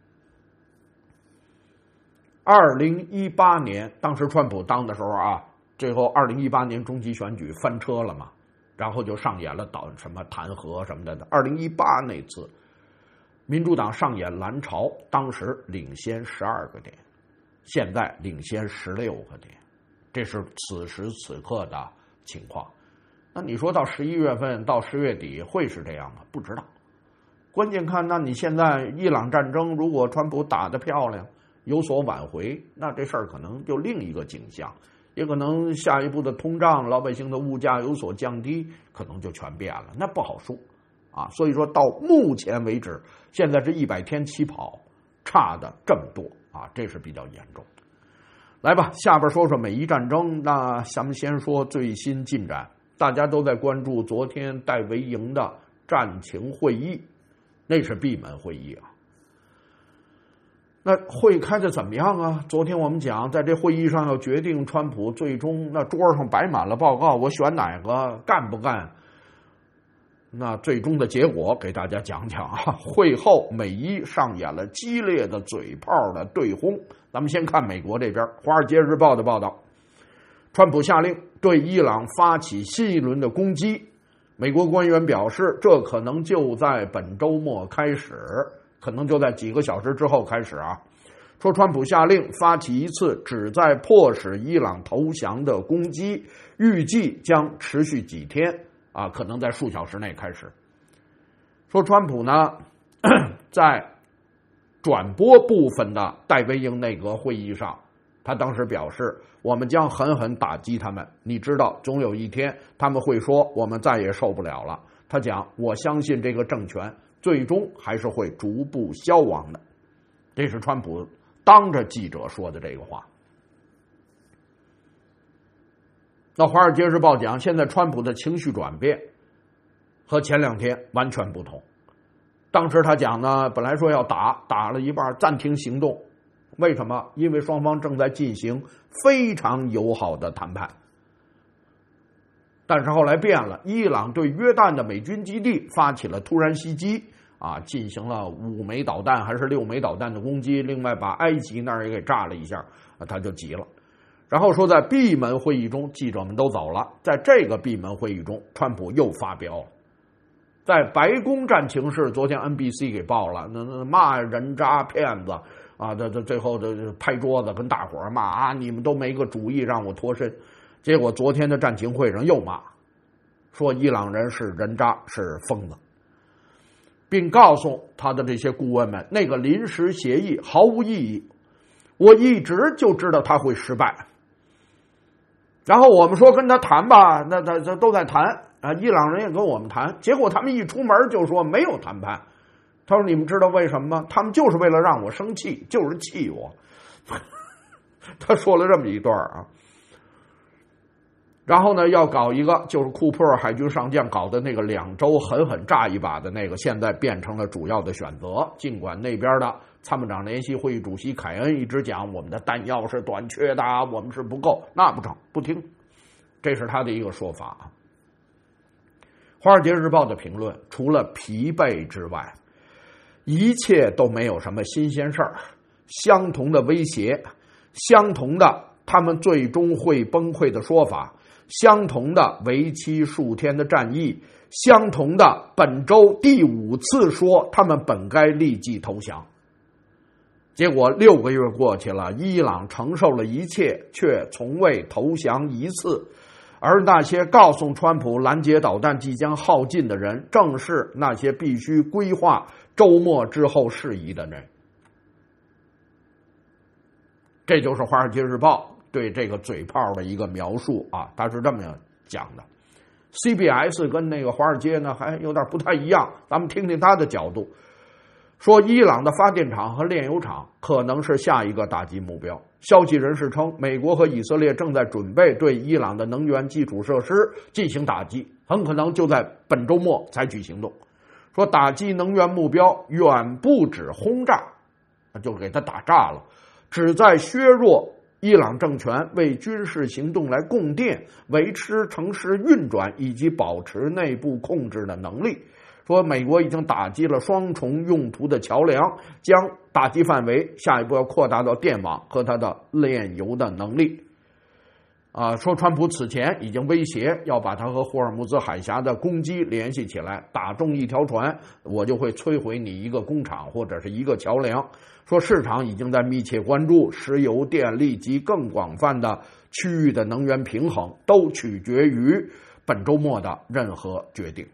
二零一八年，当时川普当的时候啊，最后二零一八年中期选举翻车了嘛，然后就上演了导什么弹劾什么的。二零一八那次，民主党上演蓝潮，当时领先十二个点。现在领先十六个点，这是此时此刻的情况。那你说到十一月份到十月底会是这样吗？不知道。关键看，那你现在伊朗战争，如果川普打得漂亮，有所挽回，那这事儿可能就另一个景象，也可能下一步的通胀，老百姓的物价有所降低，可能就全变了，那不好说啊。所以说到目前为止，现在是一百天起跑，差的这么多。啊，这是比较严重。来吧，下边说说美伊战争。那咱们先说最新进展，大家都在关注昨天戴维营的战情会议，那是闭门会议啊。那会开的怎么样啊？昨天我们讲，在这会议上要决定川普最终那桌上摆满了报告，我选哪个干不干？那最终的结果给大家讲讲啊。会后美伊上演了激烈的嘴炮的对轰。咱们先看美国这边，《华尔街日报》的报道，川普下令对伊朗发起新一轮的攻击。美国官员表示，这可能就在本周末开始，可能就在几个小时之后开始啊。说川普下令发起一次旨在迫使伊朗投降的攻击，预计将持续几天。啊，可能在数小时内开始。说川普呢，在转播部分的戴维营内阁会议上，他当时表示，我们将狠狠打击他们。你知道，总有一天他们会说，我们再也受不了了。他讲，我相信这个政权最终还是会逐步消亡的。这是川普当着记者说的这个话。那《华尔街日报》讲，现在川普的情绪转变和前两天完全不同。当时他讲呢，本来说要打，打了一半暂停行动，为什么？因为双方正在进行非常友好的谈判。但是后来变了，伊朗对约旦的美军基地发起了突然袭击，啊，进行了五枚导弹还是六枚导弹的攻击，另外把埃及那儿也给炸了一下，他就急了。然后说，在闭门会议中，记者们都走了。在这个闭门会议中，川普又发飙了， 在白宫战情室，昨天 N B C 给报了，那那骂人渣骗子啊，这这最后这拍桌子跟大伙儿骂啊，你们都没个主意让我脱身。结果昨天的战情会上又骂，说伊朗人是人渣，是疯子，并告诉他的这些顾问们，那个临时协议毫无意义，我一直就知道他会失败。然后我们说跟他谈吧，那那那都在谈啊，伊朗人也跟我们谈，结果他们一出门就说没有谈判。他说你们知道为什么吗？他们就是为了让我生气，就是气我。他说了这么一段啊。然后呢，要搞一个就是库珀尔海军上将搞的那个两周狠狠炸一把的那个，现在变成了主要的选择。尽管那边的参谋长联席会议主席凯恩一直讲我们的弹药是短缺的，我们是不够，那不成，不听，这是他的一个说法。华尔街日报的评论，除了疲惫之外，一切都没有什么新鲜事儿，相同的威胁，相同的他们最终会崩溃的说法，相同的为期数天的战役，相同的本周第五次说他们本该立即投降。结果六个月过去了，伊朗承受了一切，却从未投降一次。而那些告诉川普拦截导弹即将耗尽的人，正是那些必须规划周末之后事宜的人。这就是《华尔街日报》对这个嘴炮的一个描述啊，他是这么讲的。C B S 跟那个华尔街呢还有点不太一样，咱们听听他的角度。说伊朗的发电厂和炼油厂可能是下一个打击目标。消息人士称，美国和以色列正在准备对伊朗的能源基础设施进行打击，很可能就在本周末采取行动。说打击能源目标远不止轰炸，就给他打炸了，旨在削弱伊朗政权为军事行动来供电、维持城市运转以及保持内部控制的能力。说美国已经打击了双重用途的桥梁，将打击范围下一步要扩大到电网和它的炼油的能力。啊，说川普此前已经威胁要把他和霍尔木兹海峡的攻击联系起来，打中一条船，我就会摧毁你一个工厂或者是一个桥梁。说市场已经在密切关注石油、电力及更广泛的区域的能源平衡，都取决于本周末的任何决定。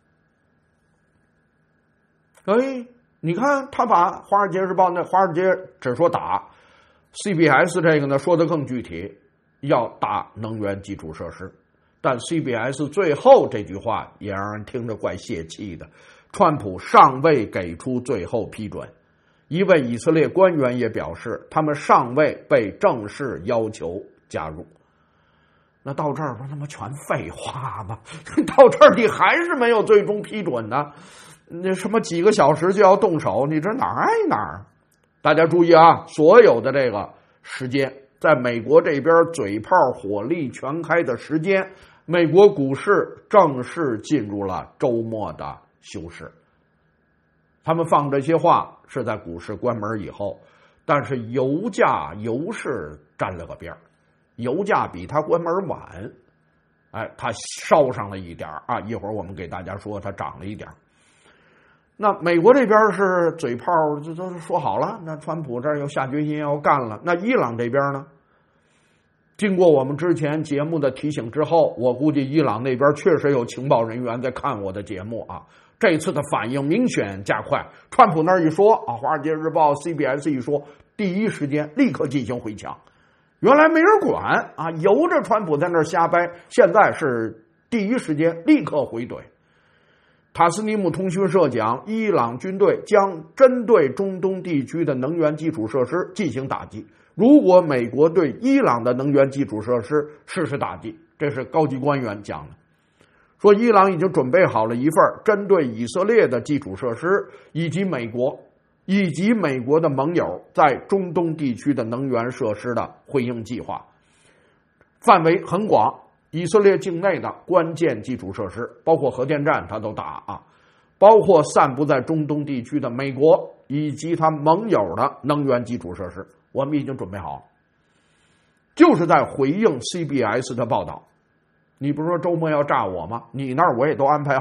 哎，你看他把《华尔街日报》那华尔街只说打 ，C B S 这个呢说的更具体，要打能源基础设施。但 C B S 最后这句话也让人听着怪泄气的，川普尚未给出最后批准。一位以色列官员也表示，他们尚未被正式要求加入。那到这儿不他妈全废话吗？到这儿你还是没有最终批准呢？那什么几个小时就要动手，你这哪儿挨哪儿？大家注意啊，所有的这个时间，在美国这边嘴炮火力全开的时间，美国股市正式进入了周末的休市。他们放这些话是在股市关门以后，但是油价油市沾了个边儿，油价比它关门晚，哎，它烧上了一点啊，一会儿我们给大家说它涨了一点。那美国这边是嘴炮，这都说好了，那川普这儿又下决心要干了。那伊朗这边呢？经过我们之前节目的提醒之后，我估计伊朗那边确实有情报人员在看我的节目啊。这次的反应明显加快，川普那儿一说啊，《华尔街日报》C B S 一说，第一时间立刻进行回抢。原来没人管啊，由着川普在那儿瞎掰，现在是第一时间立刻回怼。塔斯尼姆通讯社讲，伊朗军队将针对中东地区的能源基础设施进行打击。如果美国对伊朗的能源基础设施实施打击，这是高级官员讲的。说伊朗已经准备好了一份针对以色列的基础设施以及美国以及美国的盟友在中东地区的能源设施的回应计划，范围很广。以色列境内的关键基础设施，包括核电站，它都打啊，包括散布在中东地区的美国以及它盟友的能源基础设施，我们已经准备好，就是在回应 C B S 的报道。你不是说周末要炸我吗？你那儿我也都安排好了，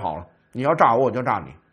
你要炸我，我就炸你，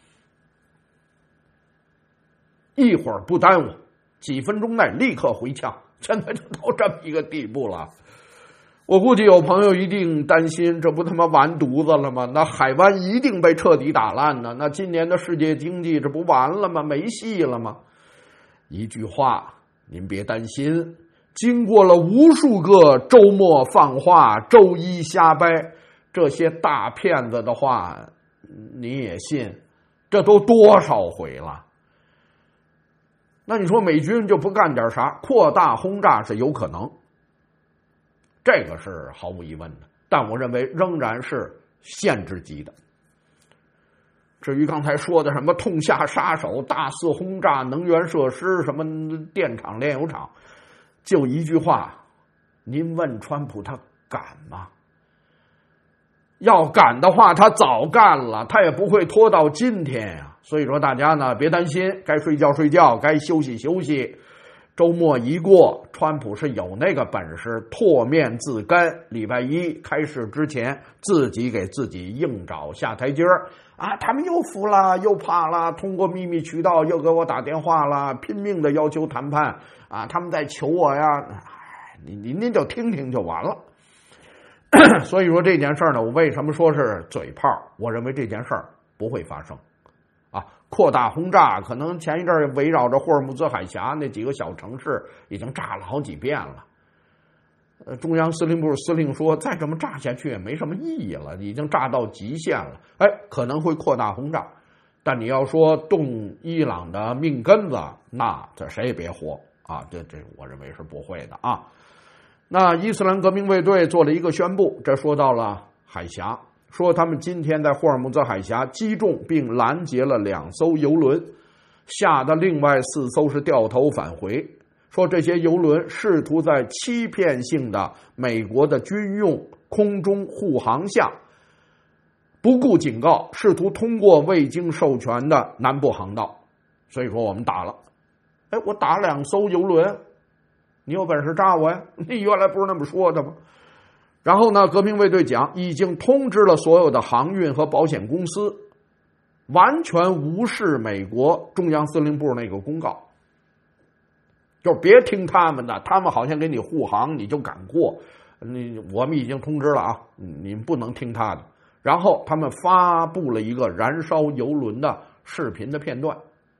一会儿不耽误，几分钟内立刻回呛。现在就到这么一个地步了。我估计有朋友一定担心，这不他妈完犊子了吗？那海湾一定被彻底打烂呢，那今年的世界经济这不完了吗？没戏了吗？一句话，您别担心，经过了无数个周末放话、周一瞎掰这些大骗子的话，你也信？这都多少回了？那你说美军就不干点啥？扩大轰炸是有可能，这个是毫无疑问的，但我认为仍然是限制级的。至于刚才说的什么痛下杀手、大肆轰炸能源设施、什么电厂、炼油厂，就一句话，您问川普他敢吗？要敢的话，他早干了，他也不会拖到今天呀。所以说大家呢别担心，该睡觉睡觉，该休息休息。周末一过，川普是有那个本事唾面自干，礼拜一开市之前自己给自己硬找下台阶儿啊！他们又服了，又怕了，通过秘密渠道又给我打电话了，拼命的要求谈判啊！他们在求我呀，您您您就听听就完了。所以说这件事呢，我为什么说是嘴炮？我认为这件事儿不会发生。啊，扩大轰炸，可能前一阵儿围绕着霍尔木兹海峡那几个小城市已经炸了好几遍了。呃，中央司令部司令说，再这么炸下去也没什么意义了，已经炸到极限了。哎，可能会扩大轰炸，但你要说动伊朗的命根子，那这谁也别活啊！这这，我认为是不会的啊。那伊斯兰革命卫队做了一个宣布，这说到了海峡。说他们今天在霍尔木兹海峡击中并拦截了两艘油轮，吓得另外四艘是掉头返回。说这些油轮试图在欺骗性的美国的军用空中护航下，不顾警告，试图通过未经授权的南部航道。所以说我们打了，哎，我打两艘油轮，你有本事炸我呀？你原来不是那么说的吗？然后呢，革命卫队讲已经通知了所有的航运和保险公司，完全无视美国中央司令部那个公告，就是别听他们的，他们好像给你护航，你就敢过。你我们已经通知了啊，你们不能听他的。然后他们发布了一个燃烧油轮的视频的片段。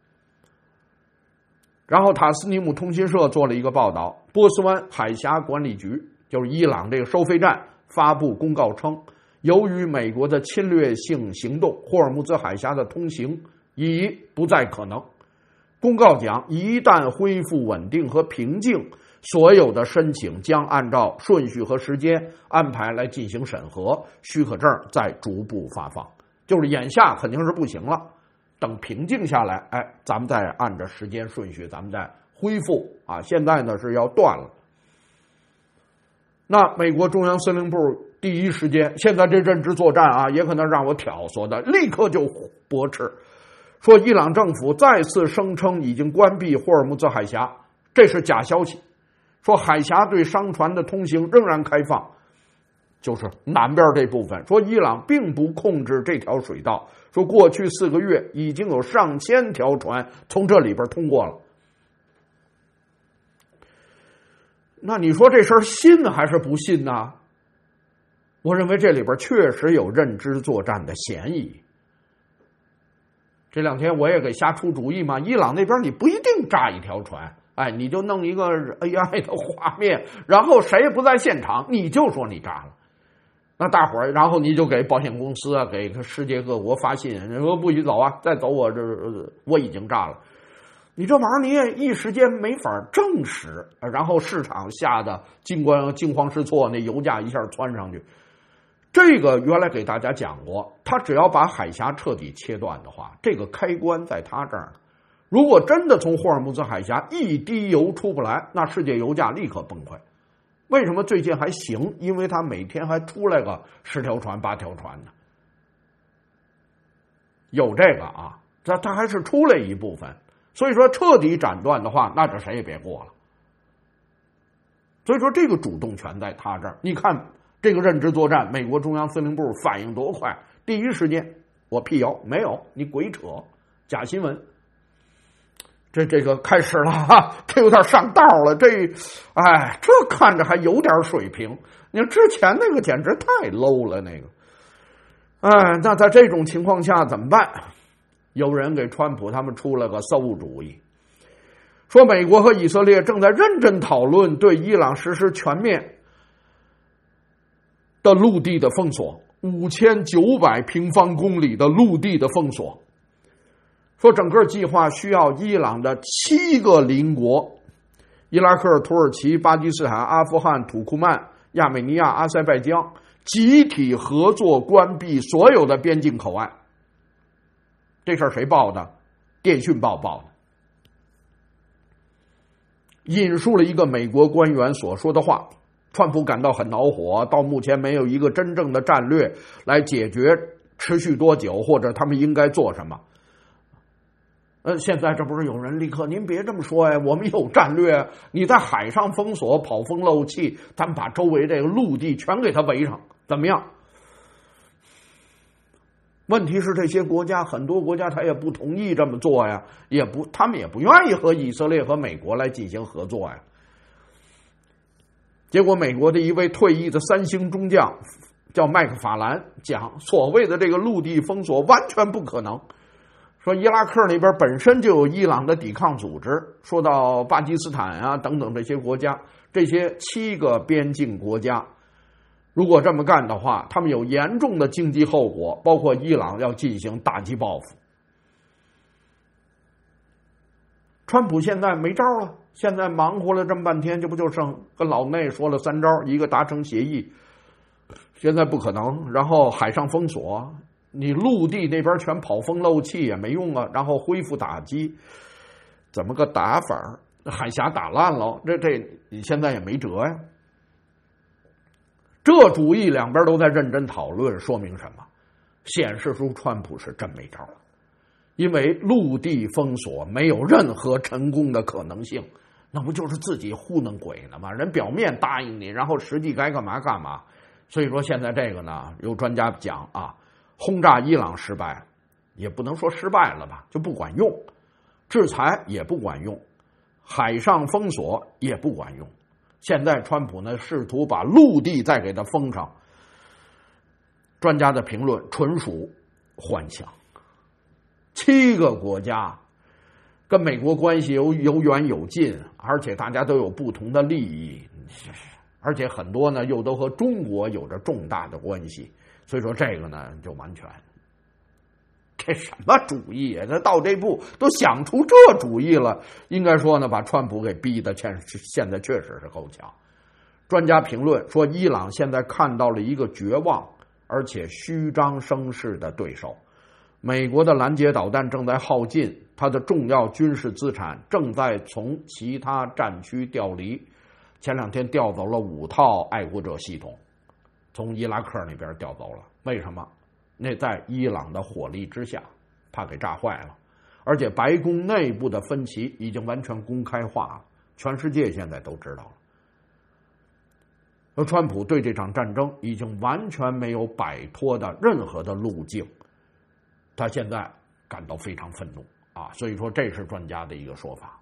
然后塔斯尼姆通讯社做了一个报道，波斯湾海峡管理局，就是伊朗这个收费站，发布公告称，由于美国的侵略性行动，霍尔木兹海峡的通行已不再可能。公告讲，一旦恢复稳定和平静，所有的申请将按照顺序和时间安排来进行审核，许可证再逐步发放。就是眼下肯定是不行了，等平静下来，哎，咱们再按照时间顺序，咱们再恢复啊。现在呢是要断了。那美国中央司令部第一时间，现在这认知作战啊，也可能让我挑唆的，立刻就驳斥，说伊朗政府再次声称已经关闭霍尔木兹海峡，这是假消息。说海峡对商船的通行仍然开放，就是南边这部分。说伊朗并不控制这条水道，说过去四个月已经有上千条船从这里边通过了。那你说这事儿信还是不信呢？我认为这里边确实有认知作战的嫌疑。这两天我也给瞎出主意嘛，伊朗那边你不一定炸一条船，哎，你就弄一个 A I 的画面，然后谁也不在现场，你就说你炸了。那大伙儿，然后你就给保险公司啊，给世界各国发信，你说不许走啊，再走我这我已经炸了。你这玩意儿你也一时间没法证实，然后市场下的尽管惊慌失措，那油价一下窜上去。这个原来给大家讲过，他只要把海峡彻底切断的话，这个开关在他这儿呢。如果真的从霍尔木兹海峡一滴油出不来，那世界油价立刻崩溃。为什么最近还行？因为他每天还出来个十条船八条船呢，有这个啊，他他还是出来一部分。所以说彻底斩断的话，那这谁也别过了。所以说这个主动权在他这儿。你看这个认知作战，美国中央司令部反应多快，第一时间我辟谣，没有，你鬼扯，假新闻。这这个开始了哈，这有点上道了。这，哎，这看着还有点水平。你说之前那个简直太 low 了，那个。哎，那在这种情况下怎么办？有人给川普他们出了个馊主意，说美国和以色列正在认真讨论对伊朗实施全面的陆地的封锁，五千九百平方公里的陆地的封锁。说整个计划需要伊朗的七个邻国：伊拉克、土耳其、巴基斯坦、阿富汗、土库曼、亚美尼亚、阿塞拜疆集体合作关闭所有的边境口岸。这事儿谁报的？电讯报报的，引述了一个美国官员所说的话。川普感到很恼火，到目前没有一个真正的战略来解决持续多久，或者他们应该做什么。呃，现在这不是有人立刻，您别这么说呀，我们有战略，你在海上封锁，跑风漏气，咱们把周围这个陆地全给它围上，怎么样？问题是这些国家，很多国家他也不同意这么做呀，也不，他们也不愿意和以色列和美国来进行合作呀。结果美国的一位退役的三星中将叫麦克法兰讲，所谓的这个陆地封锁完全不可能。说伊拉克那边本身就有伊朗的抵抗组织，说到巴基斯坦啊等等这些国家，这些七个边境国家，如果这么干的话，他们有严重的经济后果，包括伊朗要进行打击报复。川普现在没招了，现在忙活了这么半天，这不就剩跟老内说了三招，一个达成协议，现在不可能，然后海上封锁，你陆地那边全跑风漏气也没用啊，然后恢复打击，怎么个打法？海峡打烂了，这这你现在也没辙呀。这主意两边都在认真讨论，说明什么？显示出川普是真没招了，因为陆地封锁没有任何成功的可能性，那不就是自己糊弄鬼呢吗？人表面答应你，然后实际该干嘛干嘛。所以说现在这个呢，有专家讲啊，轰炸伊朗失败，也不能说失败了吧，就不管用，制裁也不管用，海上封锁也不管用。现在川普呢试图把陆地再给它封上，专家的评论纯属幻想。七个国家跟美国关系有有远有近，而且大家都有不同的利益，而且很多呢又都和中国有着重大的关系，所以说这个呢就完全，这什么主意啊？他到这步都想出这主意了，应该说呢把川普给逼的现现在确实是够呛。专家评论说，伊朗现在看到了一个绝望而且虚张声势的对手。美国的拦截导弹正在耗尽，它的重要军事资产正在从其他战区调离。前两天调走了五套爱国者系统，从伊拉克那边调走了。为什么？那在伊朗的火力之下，怕给炸坏了。而且白宫内部的分歧已经完全公开化了，全世界现在都知道了。而川普对这场战争已经完全没有摆脱的任何的路径，他现在感到非常愤怒啊！所以说这是专家的一个说法。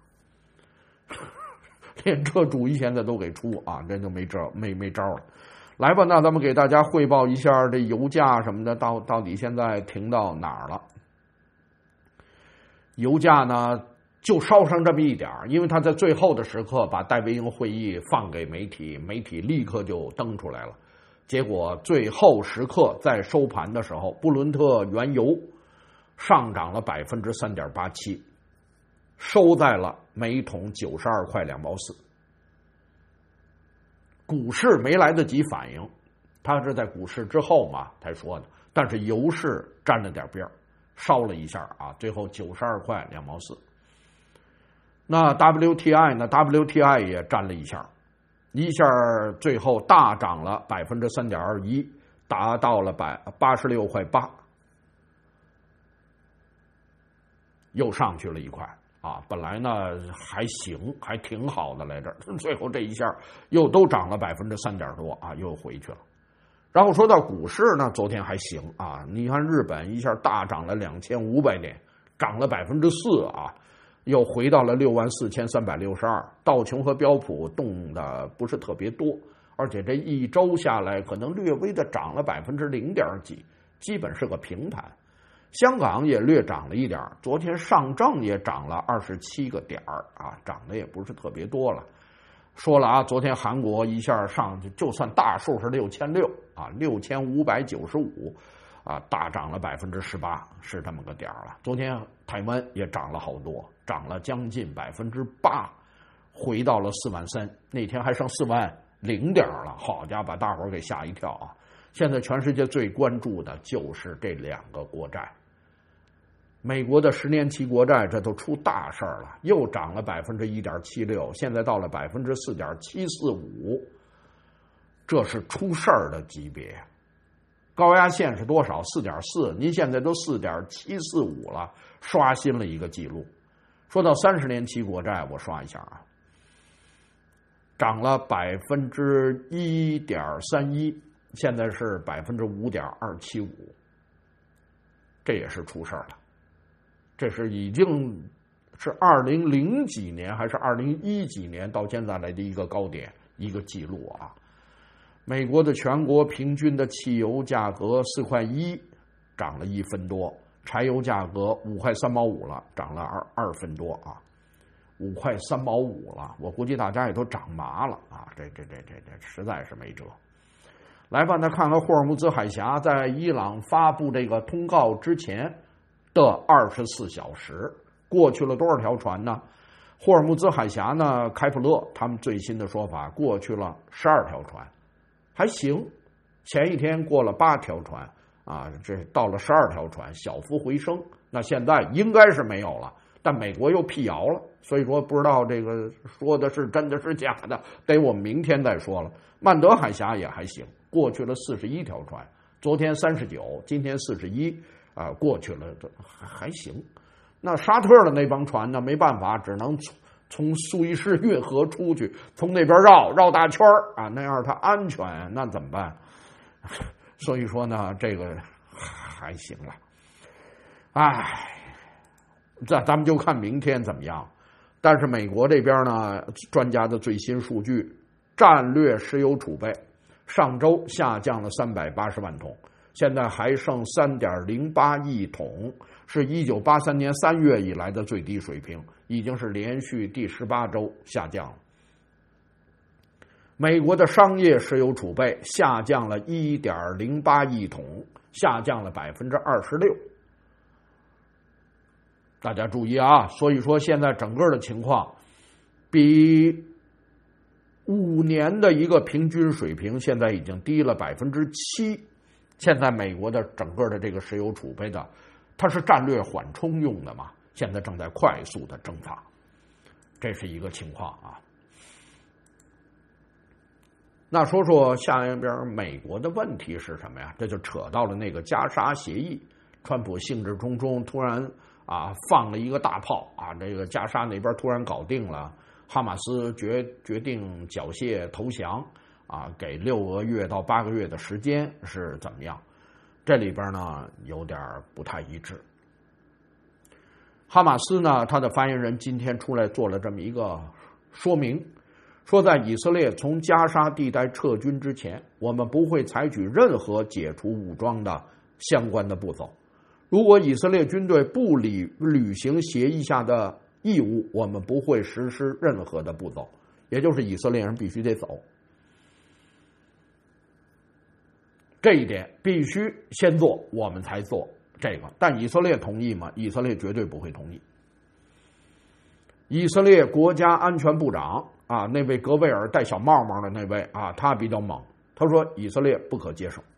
连这主意现在都给出啊，真就没招没没招了。来吧，那咱们给大家汇报一下这油价什么的，到到底现在停到哪儿了？油价呢就烧上这么一点，因为他在最后的时刻把戴维营会议放给媒体，媒体立刻就登出来了。结果最后时刻在收盘的时候，布伦特原油上涨了百分之三点八七。收在了每桶九十二块两毛四，股市没来得及反应，他是在股市之后嘛才说的，但是油市沾了点边，烧了一下啊，最后九十二块两毛四。那 W T I 呢 ？W T I 也沾了一下，一下最后大涨了百分之三点二一，达到了百八十六块八，又上去了一块。啊，本来呢还行，还挺好的来着，最后这一下又都涨了百分之三点多啊，又回去了。 然后说到股市呢，昨天还行啊，你看日本一下大涨了两千五百点，涨了百分之四啊，又回到了六万四千三百六十二。道琼和标普动的不是特别多，而且这一周下来可能略微的涨了百分之零点几，基本是个平盘。香港也略涨了一点，昨天上证也涨了二十七个点啊，涨的也不是特别多了。说了啊，昨天韩国一下上去，就算大数是六千六啊，六千五百九十五啊，大涨了百分之十八，是这么个点了。昨天台湾也涨了好多，涨了将近百分之八，回到了四万三。那天还剩四万零点了，好家伙，把大伙儿给吓一跳啊！现在全世界最关注的就是这两个国债。美国的十年期国债这都出大事儿了，又涨了百分之一点七六，现在到了百分之四点七四五，这是出事儿的级别。高压线是多少？四点四，您现在都四点七四五了，刷新了一个记录。说到三十年期国债，我刷一下啊，涨了百分之一点三一，现在是百分之五点二七五，这也是出事儿了。这是已经是二零零几年还是二零一几年到现在来的一个高点，一个记录啊！美国的全国平均的汽油价格四块一，涨了一分多；柴油价格五块三毛五了，涨了二二分多啊，五块三毛五了。我估计大家也都长麻了啊！这这这这这实在是没辙。来吧，那看看霍尔木兹海峡在伊朗发布这个通告之前的二十四小时过去了多少条船呢？霍尔木兹海峡呢，开普勒他们最新的说法，过去了十二条船，还行。前一天过了八条船啊，这到了十二条船，小幅回升。那现在应该是没有了，但美国又辟谣了，所以说不知道这个说的是真的是假的，得我们明天再说了。曼德海峡也还行，过去了四十一条船，昨天三十九，今天四十一。啊，过去了还行。那沙特的那帮船呢，没办法，只能从从苏伊士运河出去，从那边绕绕大圈啊，那样它安全，那怎么办？所以说呢，这个还行了。哎，这咱们就看明天怎么样。但是美国这边呢，专家的最新数据，战略石油储备上周下降了三百八十万桶。现在还剩 三点零八亿桶，是一九八三年三月以来的最低水平，已经是连续第十八周下降了。美国的商业石油储备下降了 一点零八亿桶，下降了 百分之二十六。大家注意啊，所以说现在整个的情况比五年的一个平均水平现在已经低了 百分之七。现在美国的整个的这个石油储备的，它是战略缓冲用的嘛，现在正在快速的蒸发，这是一个情况啊。那说说下一边美国的问题是什么呀？这就扯到了那个加沙协议，川普兴致冲冲突然啊放了一个大炮啊，这个加沙那边突然搞定了，哈马斯决决定缴械投降。啊，给六个月到八个月的时间是怎么样？这里边呢有点不太一致。哈马斯呢，他的发言人今天出来做了这么一个说明，说在以色列从加沙地带撤军之前，我们不会采取任何解除武装的相关的步骤。如果以色列军队不履履行协议下的义务，我们不会实施任何的步骤，也就是以色列人必须得走。这一点必须先做，我们才做这个。但以色列同意吗？以色列绝对不会同意。以色列国家安全部长啊，那位格贝尔戴小帽帽的那位啊，他比较猛，他说以色列不可接受。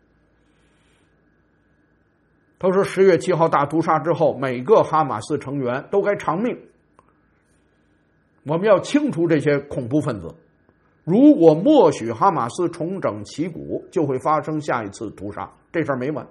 他说十月七号大屠杀之后，每个哈马斯成员都该偿命。我们要清除这些恐怖分子。如果默许哈马斯重整旗鼓，就会发生下一次屠杀，这事儿没完。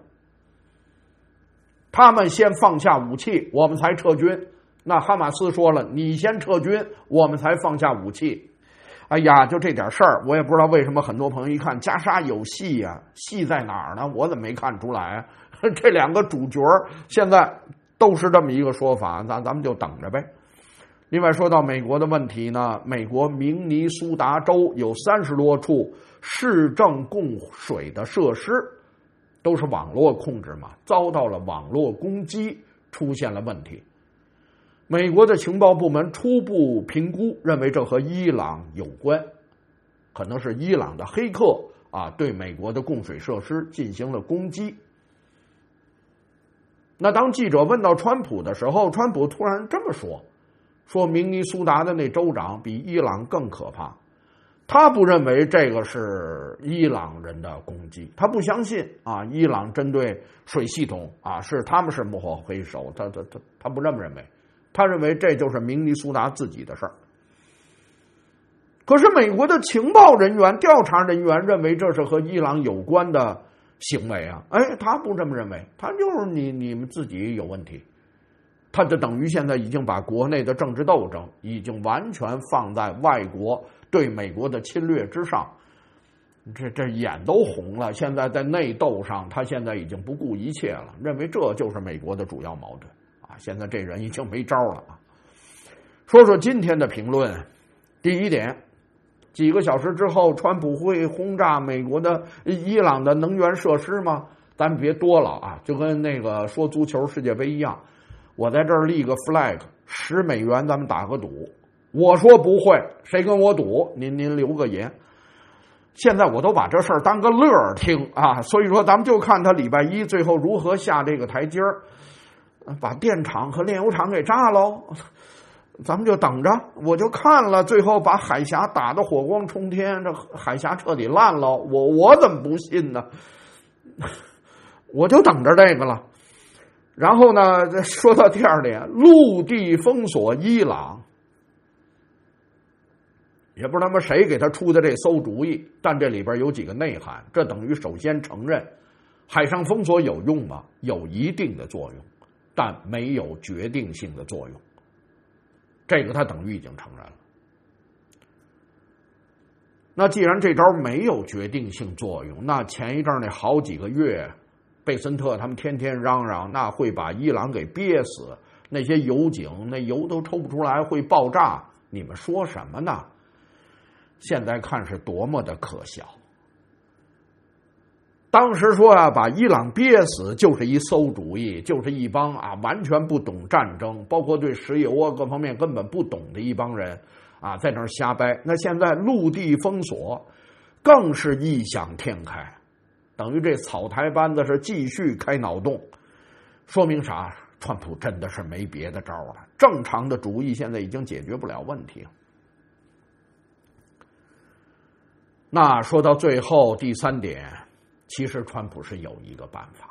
他们先放下武器，我们才撤军。那哈马斯说了，你先撤军，我们才放下武器。 哎呀，就这点事儿，我也不知道为什么很多朋友一看加沙有戏呀、啊，戏在哪儿呢？我怎么没看出来啊？这两个主角现在都是这么一个说法，咱咱们就等着呗。另外说到美国的问题呢，美国明尼苏达州有三十多处市政供水的设施，都是网络控制嘛，遭到了网络攻击，出现了问题。美国的情报部门初步评估，认为这和伊朗有关，可能是伊朗的黑客啊对美国的供水设施进行了攻击。那当记者问到川普的时候，川普突然这么说，说明尼苏达的那州长比伊朗更可怕，他不认为这个是伊朗人的攻击，他不相信啊，伊朗针对水系统啊是他们是幕后黑手，他他他他不这么认为，他认为这就是明尼苏达自己的事儿。可是美国的情报人员、调查人员认为这是和伊朗有关的行为啊，哎，他不这么认为，他就是你你们自己有问题，他就等于现在已经把国内的政治斗争已经完全放在外国对美国的侵略之上，这这眼都红了。现在在内斗上，他现在已经不顾一切了，认为这就是美国的主要矛盾啊！现在这人已经没招了啊！说说今天的评论，第一点。几个小时之后，川普会轰炸美国的伊朗的能源设施吗？咱们别多了啊，就跟那个说足球世界杯一样，我在这儿立个 flag， 十美元咱们打个赌，我说不会，谁跟我赌？您您留个言。现在我都把这事儿当个乐儿听啊，所以说咱们就看他礼拜一最后如何下这个台阶儿，把电厂和炼油厂给炸喽。咱们就等着，我就看了，最后把海峡打得火光冲天，这海峡彻底烂了，我我怎么不信呢？我就等着这个了。然后呢，说到第二点，陆地封锁伊朗，也不知道他妈谁给他出的这馊主意，但这里边有几个内涵。这等于首先承认，海上封锁有用吗？有一定的作用，但没有决定性的作用。这个他等于已经承认了。那既然这招没有决定性作用，那前一阵那好几个月，贝森特他们天天嚷嚷，那会把伊朗给憋死，那些油井那油都抽不出来，会爆炸，你们说什么呢？现在看是多么的可笑。当时说啊，把伊朗憋死就是一馊主意，就是一帮啊完全不懂战争，包括对石油啊各方面根本不懂的一帮人啊，在那儿瞎掰。那现在陆地封锁，更是异想天开，等于这草台班子是继续开脑洞，说明啥？川普真的是没别的招了，正常的主意现在已经解决不了问题了。那说到最后第三点。其实川普是有一个办法，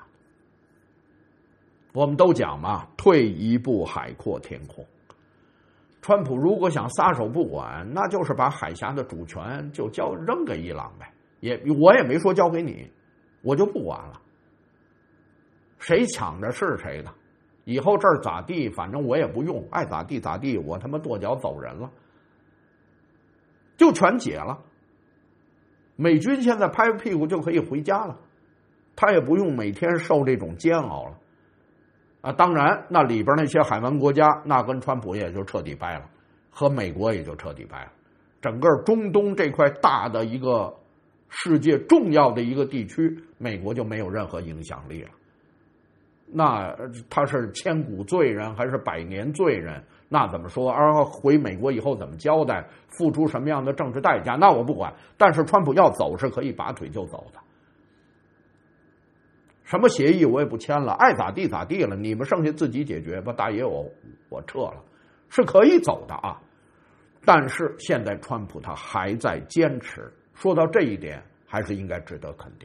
我们都讲嘛，退一步海阔天空。川普如果想撒手不管，那就是把海峡的主权就交扔给伊朗呗，也我也没说交给你，我就不管了，谁抢着是谁的，以后这儿咋地，反正我也不用，爱咋地咋地，我他妈跺脚走人了，就全解了。美军现在拍屁股就可以回家了，他也不用每天受这种煎熬了啊！当然，那里边那些海湾国家，那跟川普也就彻底掰了，和美国也就彻底掰了。整个中东这块大的一个世界重要的一个地区，美国就没有任何影响力了。那他是千古罪人还是百年罪人？那怎么说？而回美国以后怎么交代？付出什么样的政治代价？那我不管。但是川普要走是可以拔腿就走的，什么协议我也不签了，爱咋地咋地了，你们剩下自己解决吧。大爷我我撤了，是可以走的啊。但是现在川普他还在坚持，说到这一点，还是应该值得肯定。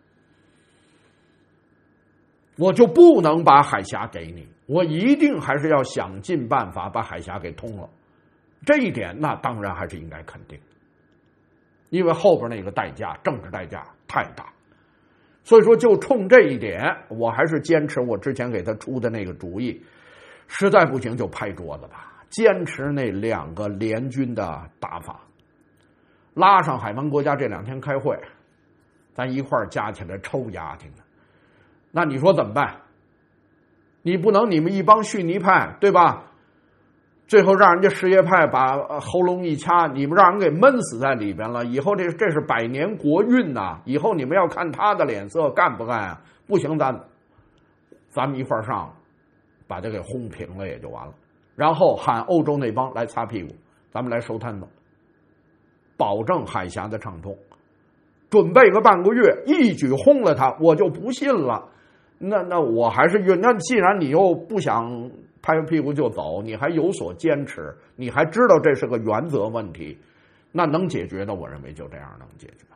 我就不能把海峡给你，我一定还是要想尽办法把海峡给通了。这一点那当然还是应该肯定，因为后边那个代价，政治代价太大。所以说就冲这一点，我还是坚持我之前给他出的那个主意，实在不行就拍桌子吧，坚持那两个联军的打法。 拉上海湾国家这两天开会，咱一块儿加起来抽丫挺的。那你说怎么办？你不能你们一帮逊尼派，对吧？最后让人家什叶派把喉咙一掐，你们让人给闷死在里边了。以后这这是百年国运呐、啊！以后你们要看他的脸色，干不干啊？不行，咱咱们一块儿上，把这给轰平了也就完了。然后喊欧洲那帮来擦屁股，咱们来收摊子，保证海峡的畅通。准备个半个月，一举轰了他，我就不信了。那那我还是那既然你又不想拍屁股就走，你还有所坚持，你还知道这是个原则问题，那能解决的，我认为就这样能解决。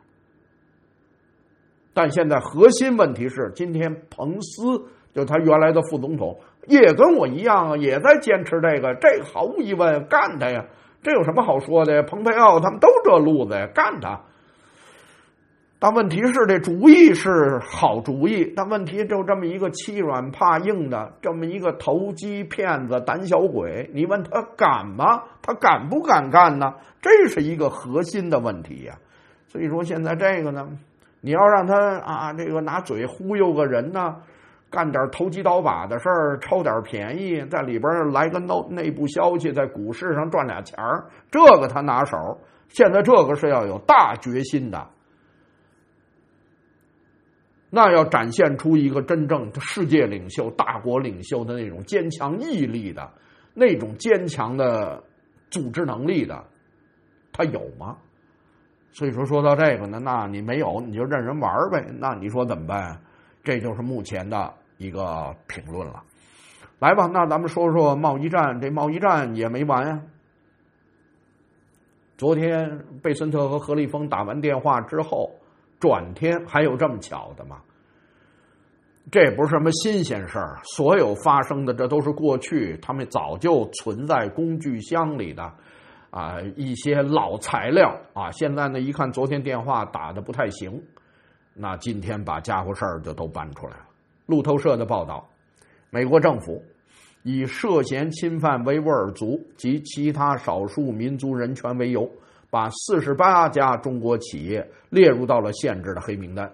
但现在核心问题是，今天彭斯就他原来的副总统也跟我一样啊，也在坚持这个，这毫无疑问干他呀，这有什么好说的呀？蓬佩奥他们都这路子呀，干他。但问题是这主意是好主意，但问题就这么一个欺软怕硬的，这么一个投机骗子胆小鬼，你问他敢吗？他敢不敢干呢？这是一个核心的问题呀。所以说现在这个呢，你要让他啊这个拿嘴忽悠个人呢，干点投机倒把的事儿，抄点便宜，在里边来个内内部消息，在股市上赚俩钱儿，这个他拿手。现在这个是要有大决心的。那要展现出一个真正的世界领袖、大国领袖的那种坚强毅力的、那种坚强的组织能力的，他有吗？所以说说到这个呢，那你没有，你就任人玩呗。那你说怎么办？这就是目前的一个评论了。来吧，那咱们说说贸易战。这贸易战也没完呀。昨天贝森特和何立峰打完电话之后，转天还有这么巧的吗？这也不是什么新鲜事儿，所有发生的这都是过去他们早就存在工具箱里的啊一些老材料啊。现在呢一看昨天电话打的不太行，那今天把家伙事儿就都搬出来了。路透社的报道，美国政府以涉嫌侵犯维吾尔族及其他少数民族人权为由，把四十八家中国企业列入到了限制的黑名单。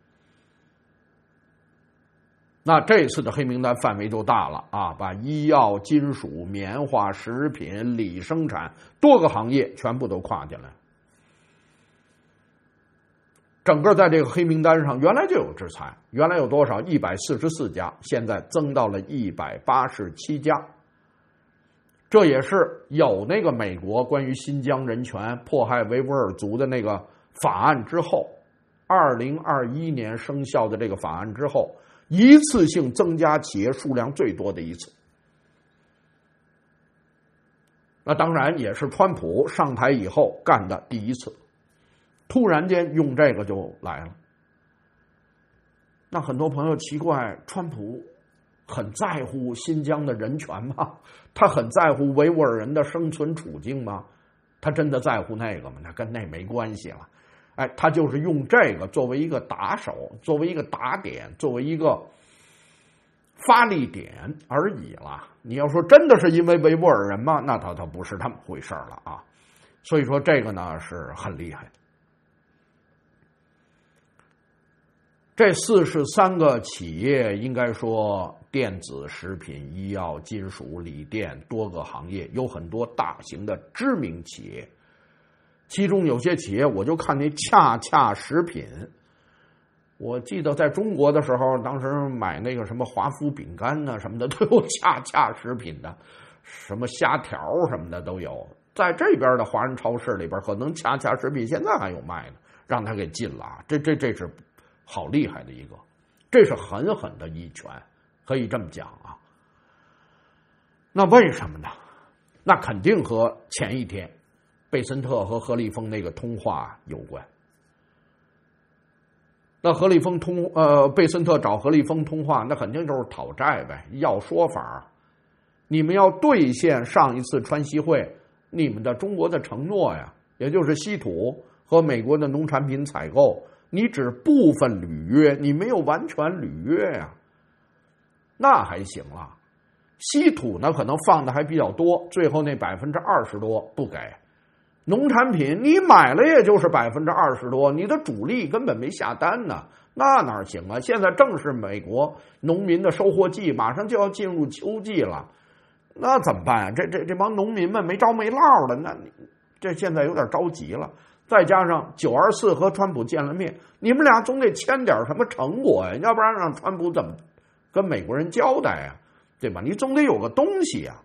那这次的黑名单范围就大了啊，把医药、金属、棉花、食品、锂生产多个行业全部都跨进来。整个在这个黑名单上原来就有制裁，原来有多少？一百四十四家，现在增到了一百八十七家。这也是有那个美国关于新疆人权、迫害维吾尔族的那个法案之后，二零二一年生效的这个法案之后，一次性增加企业数量最多的一次。那当然也是川普上台以后干的第一次，突然间用这个就来了。那很多朋友奇怪，川普很在乎新疆的人权吗？他很在乎维吾尔人的生存处境吗？他真的在乎那个吗？那跟那没关系了。哎，他就是用这个作为一个打手，作为一个打点，作为一个发力点而已了。你要说真的是因为维吾尔人吗？那他他不是这么回事了啊。所以说这个呢是很厉害的。这四十三个企业，应该说电子、食品、医药、金属、锂电多个行业，有很多大型的知名企业。其中有些企业，我就看那恰恰食品，我记得在中国的时候，当时买那个什么华夫饼干呢、啊、什么的都有恰恰食品的，什么虾条什么的都有。在这边的华人超市里边，可能恰恰食品现在还有卖呢，让他给禁了。这这这是好厉害的一个，这是狠狠的一拳，可以这么讲啊。那为什么呢？那肯定和前一天贝森特和何立峰那个通话有关。那何立峰通呃，贝森特找何立峰通话，那肯定就是讨债呗，要说法。你们要兑现上一次川西会你们的中国的承诺呀，也就是稀土和美国的农产品采购，你只部分履约，你没有完全履约呀，那还行了。稀土呢，可能放的还比较多，最后那百分之二十多不给。 农产品你买了也就是百分之二十多，你的主力根本没下单呢，那哪行啊？现在正是美国农民的收获季，马上就要进入秋季了，那怎么办啊？这这这帮农民们没着没落的，那这现在有点着急了。再加上九二四和川普见了面，你们俩总得签点什么成果呀，要不然让川普怎么跟美国人交代呀？对吧？你总得有个东西呀。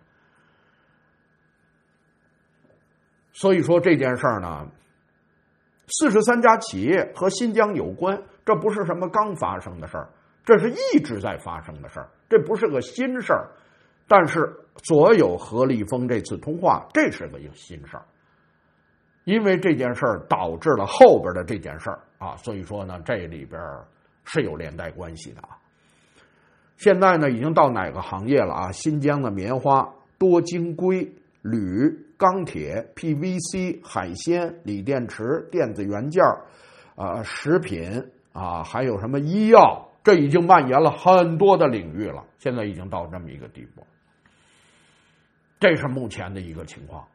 所以说这件事儿呢，四十三家企业和新疆有关，这不是什么刚发生的事儿，这是一直在发生的事儿，这不是个新事儿。但是所有何立峰这次通话，这是个新事儿。因为这件事儿导致了后边的这件事儿啊，所以说呢，这里边是有连带关系的啊。现在呢，已经到哪个行业了啊？新疆的棉花、多晶硅、铝、钢铁、P V C、海鲜、锂电池、电子元件啊、呃、食品啊，还有什么医药，这已经蔓延了很多的领域了。现在已经到这么一个地步，这是目前的一个情况。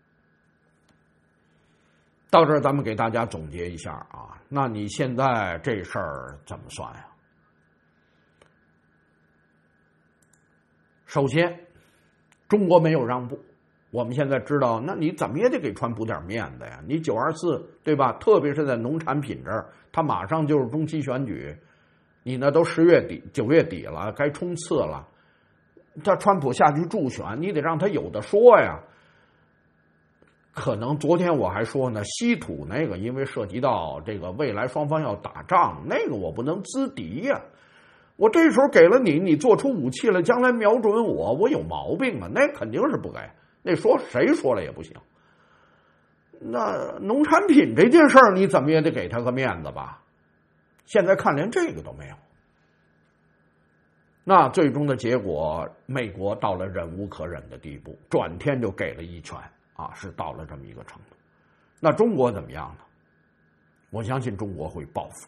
到这儿，咱们给大家总结一下啊。那你现在这事儿怎么算呀？首先，中国没有让步。我们现在知道，那你怎么也得给川普点面子呀。你九二四对吧？特别是在农产品这儿，他马上就是中期选举，你呢都十月底、九月底了，该冲刺了。他川普下去助选，你得让他有的说呀。可能昨天我还说呢，稀土那个，因为涉及到这个未来双方要打仗，那个我不能资敌呀。我这时候给了你，你做出武器了，将来瞄准我，我有毛病啊，那肯定是不该。那说谁说了也不行。那农产品这件事儿，你怎么也得给他个面子吧？现在看连这个都没有。那最终的结果，美国到了忍无可忍的地步，转天就给了一拳。啊，是到了这么一个程度。那中国怎么样呢？我相信中国会报复。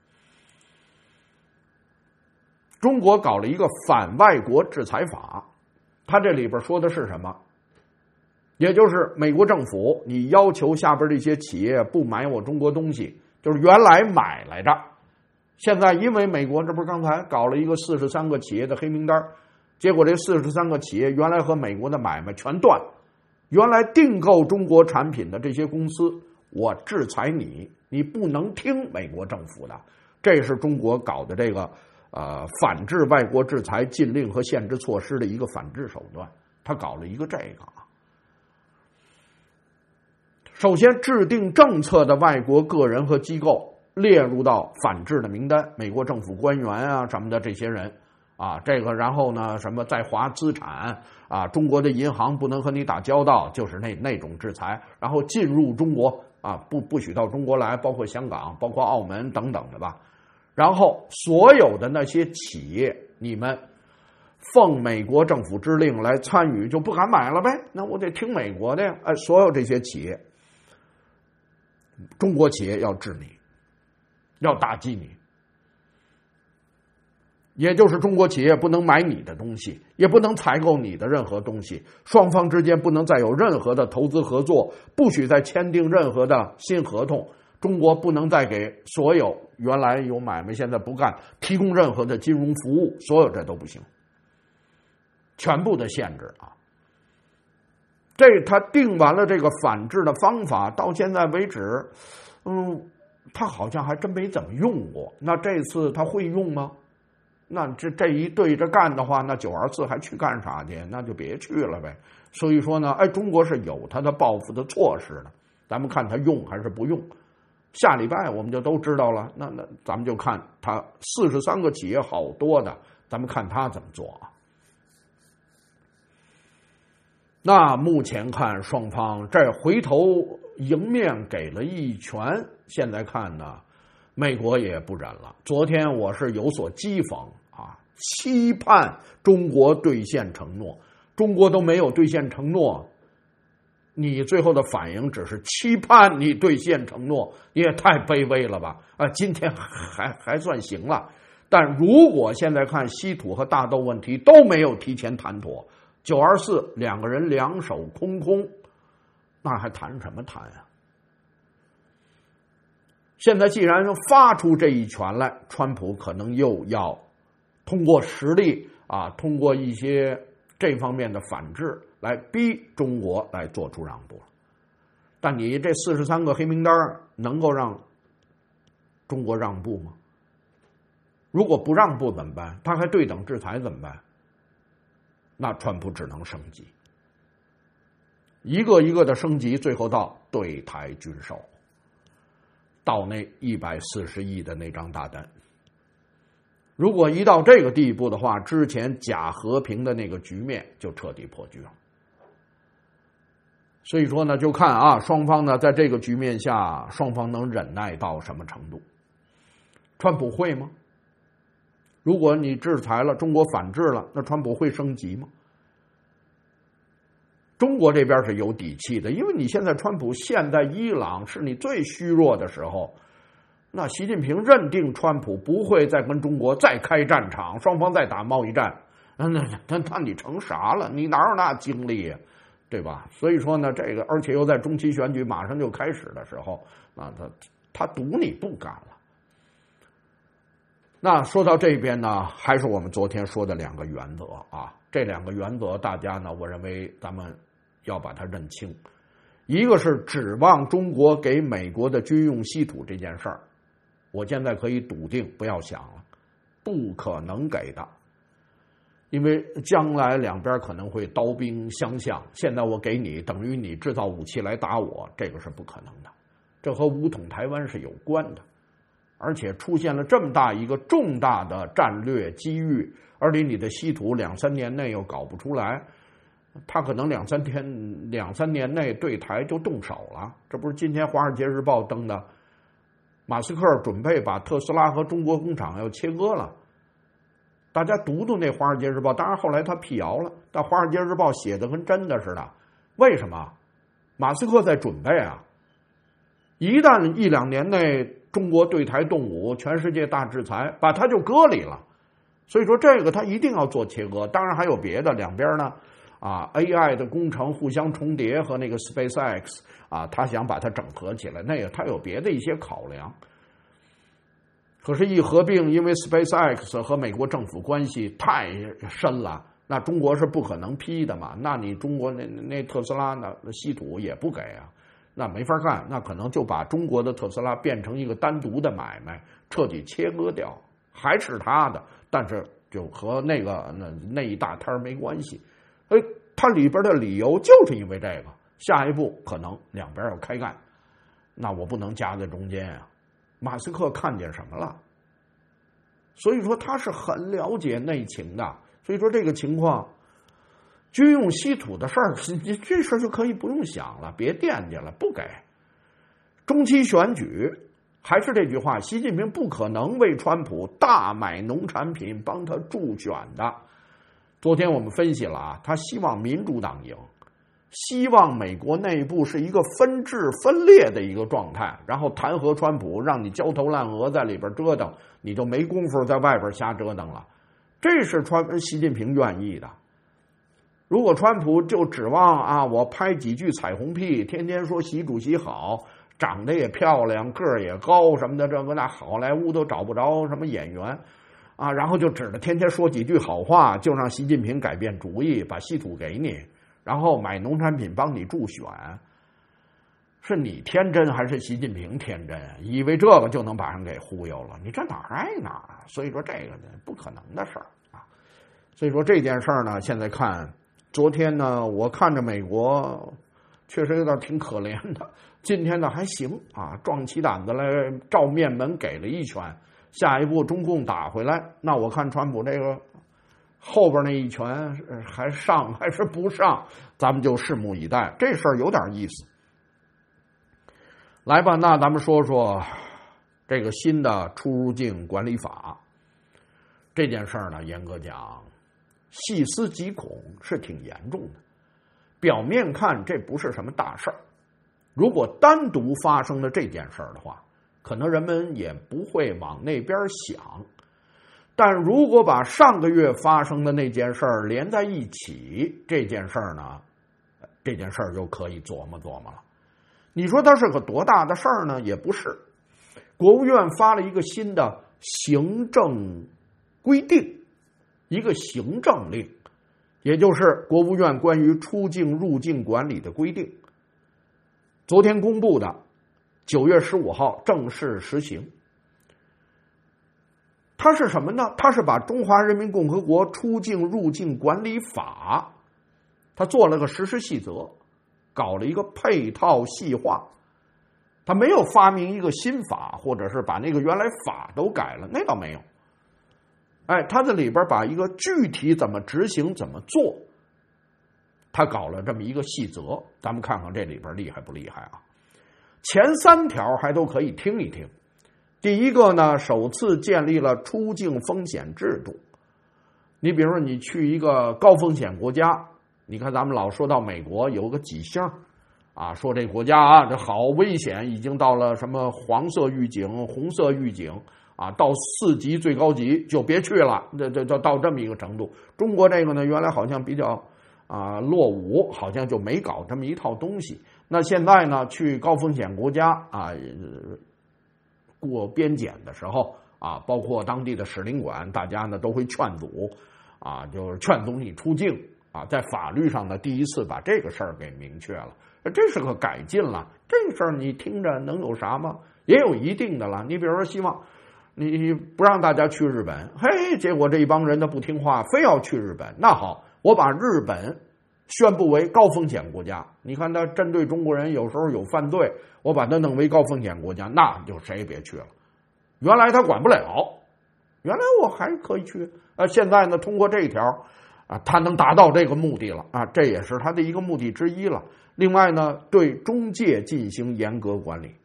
中国搞了一个反外国制裁法，它这里边说的是什么？也就是美国政府，你要求下边这些企业不买我中国东西，就是原来买来着，现在因为美国这不是刚才搞了一个四十三个企业的黑名单，结果这四十三个企业原来和美国的买卖全断。原来订购中国产品的这些公司，我制裁你，你不能听美国政府的。这是中国搞的这个呃反制外国制裁禁令和限制措施的一个反制手段，他搞了一个这个啊。首先，制定政策的外国个人和机构列入到反制的名单，美国政府官员啊什么的这些人。啊，这个然后呢，什么在华资产啊，中国的银行不能和你打交道，就是那那种制裁。然后进入中国啊，不不许到中国来，包括香港、包括澳门等等的吧。然后所有的那些企业，你们奉美国政府之令来参与，就不敢买了呗？那我得听美国的呀。哎，所有这些企业，中国企业要治你，要打击你。也就是中国企业不能买你的东西，也不能采购你的任何东西，双方之间不能再有任何的投资合作，不许再签订任何的新合同。中国不能再给所有原来有买卖现在不干提供任何的金融服务，所有这都不行，全部的限制啊。这他定完了这个反制的方法，到现在为止，嗯，他好像还真没怎么用过。那这次他会用吗？那这这一对着干的话，那九二四还去干啥去？那就别去了呗。所以说呢，哎，中国是有他的报复的措施的，咱们看他用还是不用。下礼拜我们就都知道了。那那咱们就看他四十三个企业好多的，咱们看他怎么做啊。那目前看双方这回头迎面给了一拳，现在看呢，美国也不忍了。昨天我是有所讥讽啊，期盼中国兑现承诺，中国都没有兑现承诺，你最后的反应只是期盼你兑现承诺，你也太卑微了吧？啊，今天还还算行了，但如果现在看稀土和大豆问题都没有提前谈妥，九二四两个人两手空空， 那还谈什么谈啊？现在既然发出这一拳来，川普可能又要通过实力啊，通过一些这方面的反制来逼中国来做出让步。但你这四十三个黑名单能够让中国让步吗？如果不让步怎么办？他还对等制裁怎么办？那川普只能升级，一个一个的升级，最后到对台军售，到那一百四十亿的那张大单。如果一到这个地步的话，之前假和平的那个局面就彻底破局了。所以说呢，就看啊，双方呢在这个局面下，双方能忍耐到什么程度？川普会吗？如果你制裁了，中国反制了，那川普会升级吗？中国这边是有底气的，因为你现在川普现在伊朗是你最虚弱的时候，那习近平认定川普不会再跟中国再开战场，双方再打贸易战，那那那那你成啥了？你哪有那精力呀？对吧？所以说呢，这个而且又在中期选举马上就开始的时候，啊，他他赌你不敢了。那说到这边呢，还是我们昨天说的两个原则啊，这两个原则大家呢，我认为咱们要把它认清。一个是指望中国给美国的军用稀土这件事儿，我现在可以笃定，不要想了，不可能给的。因为将来两边可能会刀兵相向，现在我给你，等于你制造武器来打我，这个是不可能的。这和武统台湾是有关的，而且出现了这么大一个重大的战略机遇，而且你的稀土两三年内又搞不出来，他可能两三天、两三年内对台就动手了。这不是今天《华尔街日报》登的，马斯克准备把特斯拉和中国工厂要切割了。大家读读那《华尔街日报》，当然后来他辟谣了，但《华尔街日报》写的跟真的似的。为什么？马斯克在准备啊！一旦一两年内中国对台动武，全世界大制裁，把他就割离了。所以说这个他一定要做切割。当然还有别的，两边呢啊 A I 的工程互相重叠和那个 SpaceX 啊，他想把它整合起来，那个他有别的一些考量。可是，一合并，因为 SpaceX 和美国政府关系太深了，那中国是不可能批的嘛？那你中国那那特斯拉呢，稀土也不给啊，那没法干，那可能就把中国的特斯拉变成一个单独的买卖，彻底切割掉，还是他的，但是就和那个那那一大摊没关系。哎，它里边的理由就是因为这个，下一步可能两边要开干，那我不能夹在中间啊。马斯克看见什么了？所以说他是很了解内情的。所以说这个情况，军用稀土的事儿，这事儿就可以不用想了，别惦记了，不给。中期选举还是这句话，习近平不可能为川普大买农产品帮他助选的。昨天我们分析了啊，他希望民主党赢。希望美国内部是一个分治分裂的一个状态，然后弹劾川普，让你焦头烂额在里边折腾，你就没工夫在外边瞎折腾了。这是川习近平愿意的。如果川普就指望啊，我拍几句彩虹屁，天天说习主席好，长得也漂亮，个儿也高什么的，这个那好莱坞都找不着什么演员啊，然后就指着天天说几句好话，就让习近平改变主意，把稀土给你。然后买农产品帮你助选，是你天真还是习近平天真？以为这个就能把人给忽悠了？你这哪儿爱哪儿啊？所以说这个呢，不可能的事儿啊。所以说这件事儿呢，现在看，昨天呢，我看着美国确实有点挺可怜的，今天呢还行啊，壮起胆子来照面门给了一拳。下一步中共打回来，那我看川普这个后边那一拳还上还是不上，咱们就拭目以待。这事儿有点意思。来吧，那咱们说说这个新的出入境管理法这件事儿呢，严格讲，细思极恐，是挺严重的。表面看这不是什么大事儿，如果单独发生了这件事儿的话，可能人们也不会往那边想。但如果把上个月发生的那件事儿连在一起，这件事儿呢， 这件事儿就可以琢磨琢磨了。你说它是个多大的事儿呢？也不是。国务院发了一个新的行政规定，一个行政令，也就是国务院关于出境入境管理的规定，昨天公布的，九月十五号正式实行。它是什么呢？它是把中华人民共和国出境入境管理法，它做了个实施细则，搞了一个配套细化。他没有发明一个新法，或者是把那个原来法都改了，那倒没有。哎，他在里边把一个具体怎么执行、怎么做，他搞了这么一个细则。咱们看看这里边厉害不厉害啊？前三条还都可以听一听。第一个呢，首次建立了出境风险制度。你比如说，你去一个高风险国家，你看咱们老说到美国有个几星。啊，说这国家啊，这好危险，已经到了什么黄色预警、红色预警啊，到四级最高级就别去了，这这这到这么一个程度。中国这个呢，原来好像比较啊落伍，好像就没搞这么一套东西。那现在呢，去高风险国家啊，过边检的时候啊，包括当地的使领馆，大家呢都会劝阻啊，就是劝阻你出境啊，在法律上呢，第一次把这个事儿给明确了。这是个改进了，这个事儿你听着能有啥吗？也有一定的了。你比如说，希望你不让大家去日本，嘿，结果这一帮人他不听话，非要去日本。那好，我把日本宣布为高风险国家。你看他针对中国人有时候有犯罪，我把他弄为高风险国家，那就谁也别去了。原来他管不了，原来我还可以去，呃，现在呢，通过这一条啊，他能达到这个目的了啊，这也是他的一个目的之一了。另外呢，对中介进行严格管理。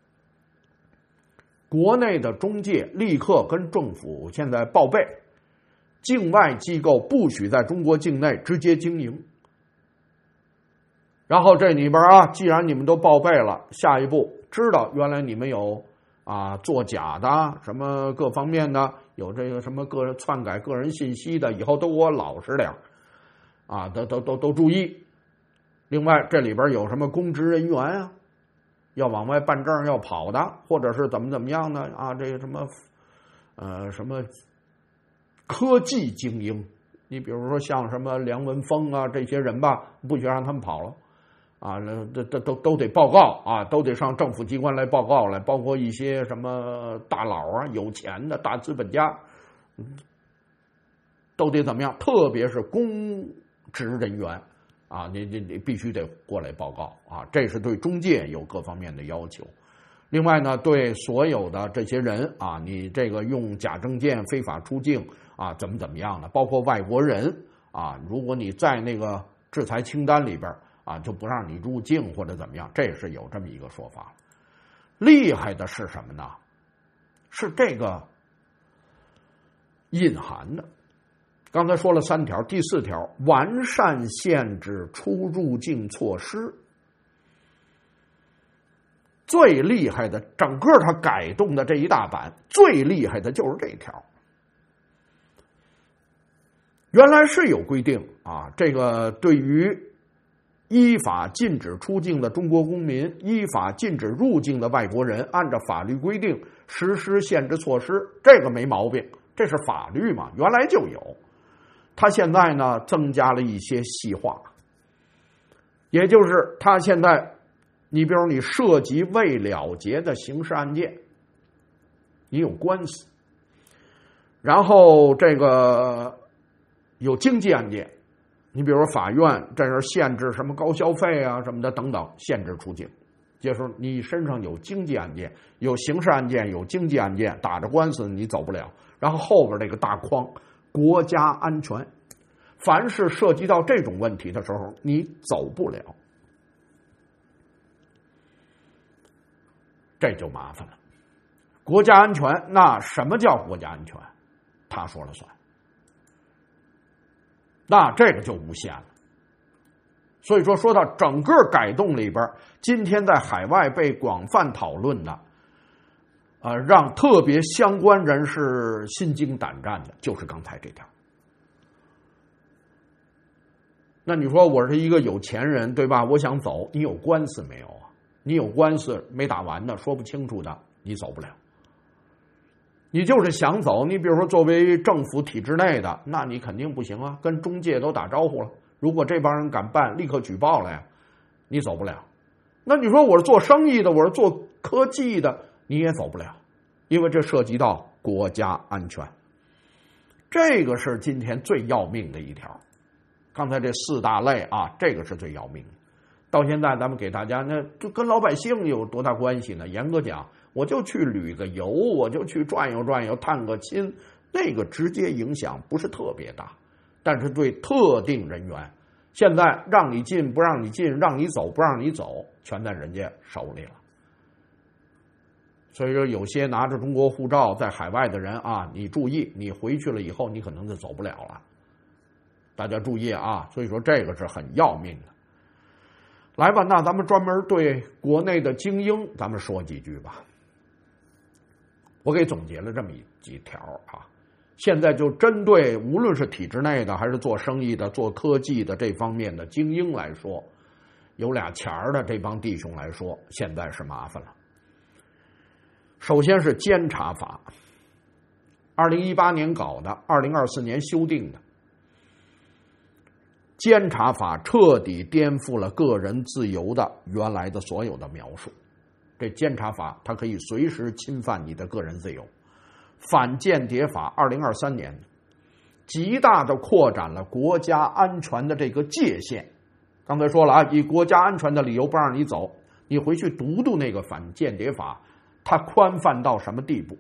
国内的中介立刻跟政府现在报备，境外机构不许在中国境内直接经营。然后这里边啊，既然你们都报备了，下一步知道原来你们有啊作假的，什么各方面的，有这个什么个人篡改个人信息的，以后都给我老实点啊，都都都都注意。另外，这里边有什么公职人员啊，要往外办证要跑的，或者是怎么怎么样的啊？这个什么，呃，什么科技精英，你比如说像什么梁文峰啊这些人吧，不许让他们跑了啊，这这都都得报告啊，都得上政府机关来报告来，包括一些什么大佬啊、有钱的大资本家，都得怎么样？特别是公职人员。啊，你你你必须得过来报告啊！这是对中介有各方面的要求。另外呢，对所有的这些人啊，你这个用假证件非法出境啊，怎么怎么样的，包括外国人啊，如果你在那个制裁清单里边啊，就不让你入境或者怎么样，这是有这么一个说法。厉害的是什么呢？是这个隐含的。刚才说了三条，第四条，完善限制出入境措施。最厉害的，整个它改动的这一大版，最厉害的就是这一条。原来是有规定啊，这个对于依法禁止出境的中国公民，依法禁止入境的外国人，按照法律规定实施限制措施，这个没毛病，这是法律嘛，原来就有。他现在呢增加了一些细化，也就是他现在，你比如你涉及未了结的刑事案件，你有官司，然后这个有经济案件，你比如说法院这是限制什么高消费啊什么的等等，限制出境。就是你身上有经济案件，有刑事案件，有经济案件，打着官司你走不了。然后后边这个大框。国家安全，凡是涉及到这种问题的时候，你走不了，这就麻烦了。国家安全，那什么叫国家安全？他说了算，那这个就无限了。所以说，说到整个改动里边，今天在海外被广泛讨论的。呃，让特别相关人士心惊胆战的，就是刚才这条。 那你说我是一个有钱人，对吧？我想走，你有官司没有啊？你有官司没打完的，说不清楚的，你走不了。你就是想走，你比如说作为政府体制内的，那你肯定不行啊，跟中介都打招呼了。如果这帮人敢办，立刻举报了呀，你走不了。那你说我是做生意的，我是做科技的，你也走不了，因为这涉及到国家安全。这个是今天最要命的一条。刚才这四大类啊，这个是最要命的。到现在咱们给大家，那就跟老百姓有多大关系呢？严格讲，我就去旅个游，我就去转悠转悠，探个亲，那个直接影响不是特别大。但是对特定人员，现在让你进不让你进，让你走不让你走，全在人家手里了。所以说，有些拿着中国护照在海外的人啊，你注意，你回去了以后，你可能就走不了了。大家注意啊！所以说，这个是很要命的。来吧，那咱们专门对国内的精英，咱们说几句吧。我给总结了这么几条啊。现在就针对无论是体制内的，还是做生意的、做科技的这方面的精英来说，有俩钱儿的这帮弟兄来说，现在是麻烦了。首先是监察法，二零一八年搞的，二零二四年修订的。监察法彻底颠覆了个人自由的原来的所有的描述。这监察法它可以随时侵犯你的个人自由。反间谍法二零二三年极大的扩展了国家安全的这个界限。刚才说了啊，以国家安全的理由不让你走，你回去读读那个反间谍法，它宽泛到什么地步。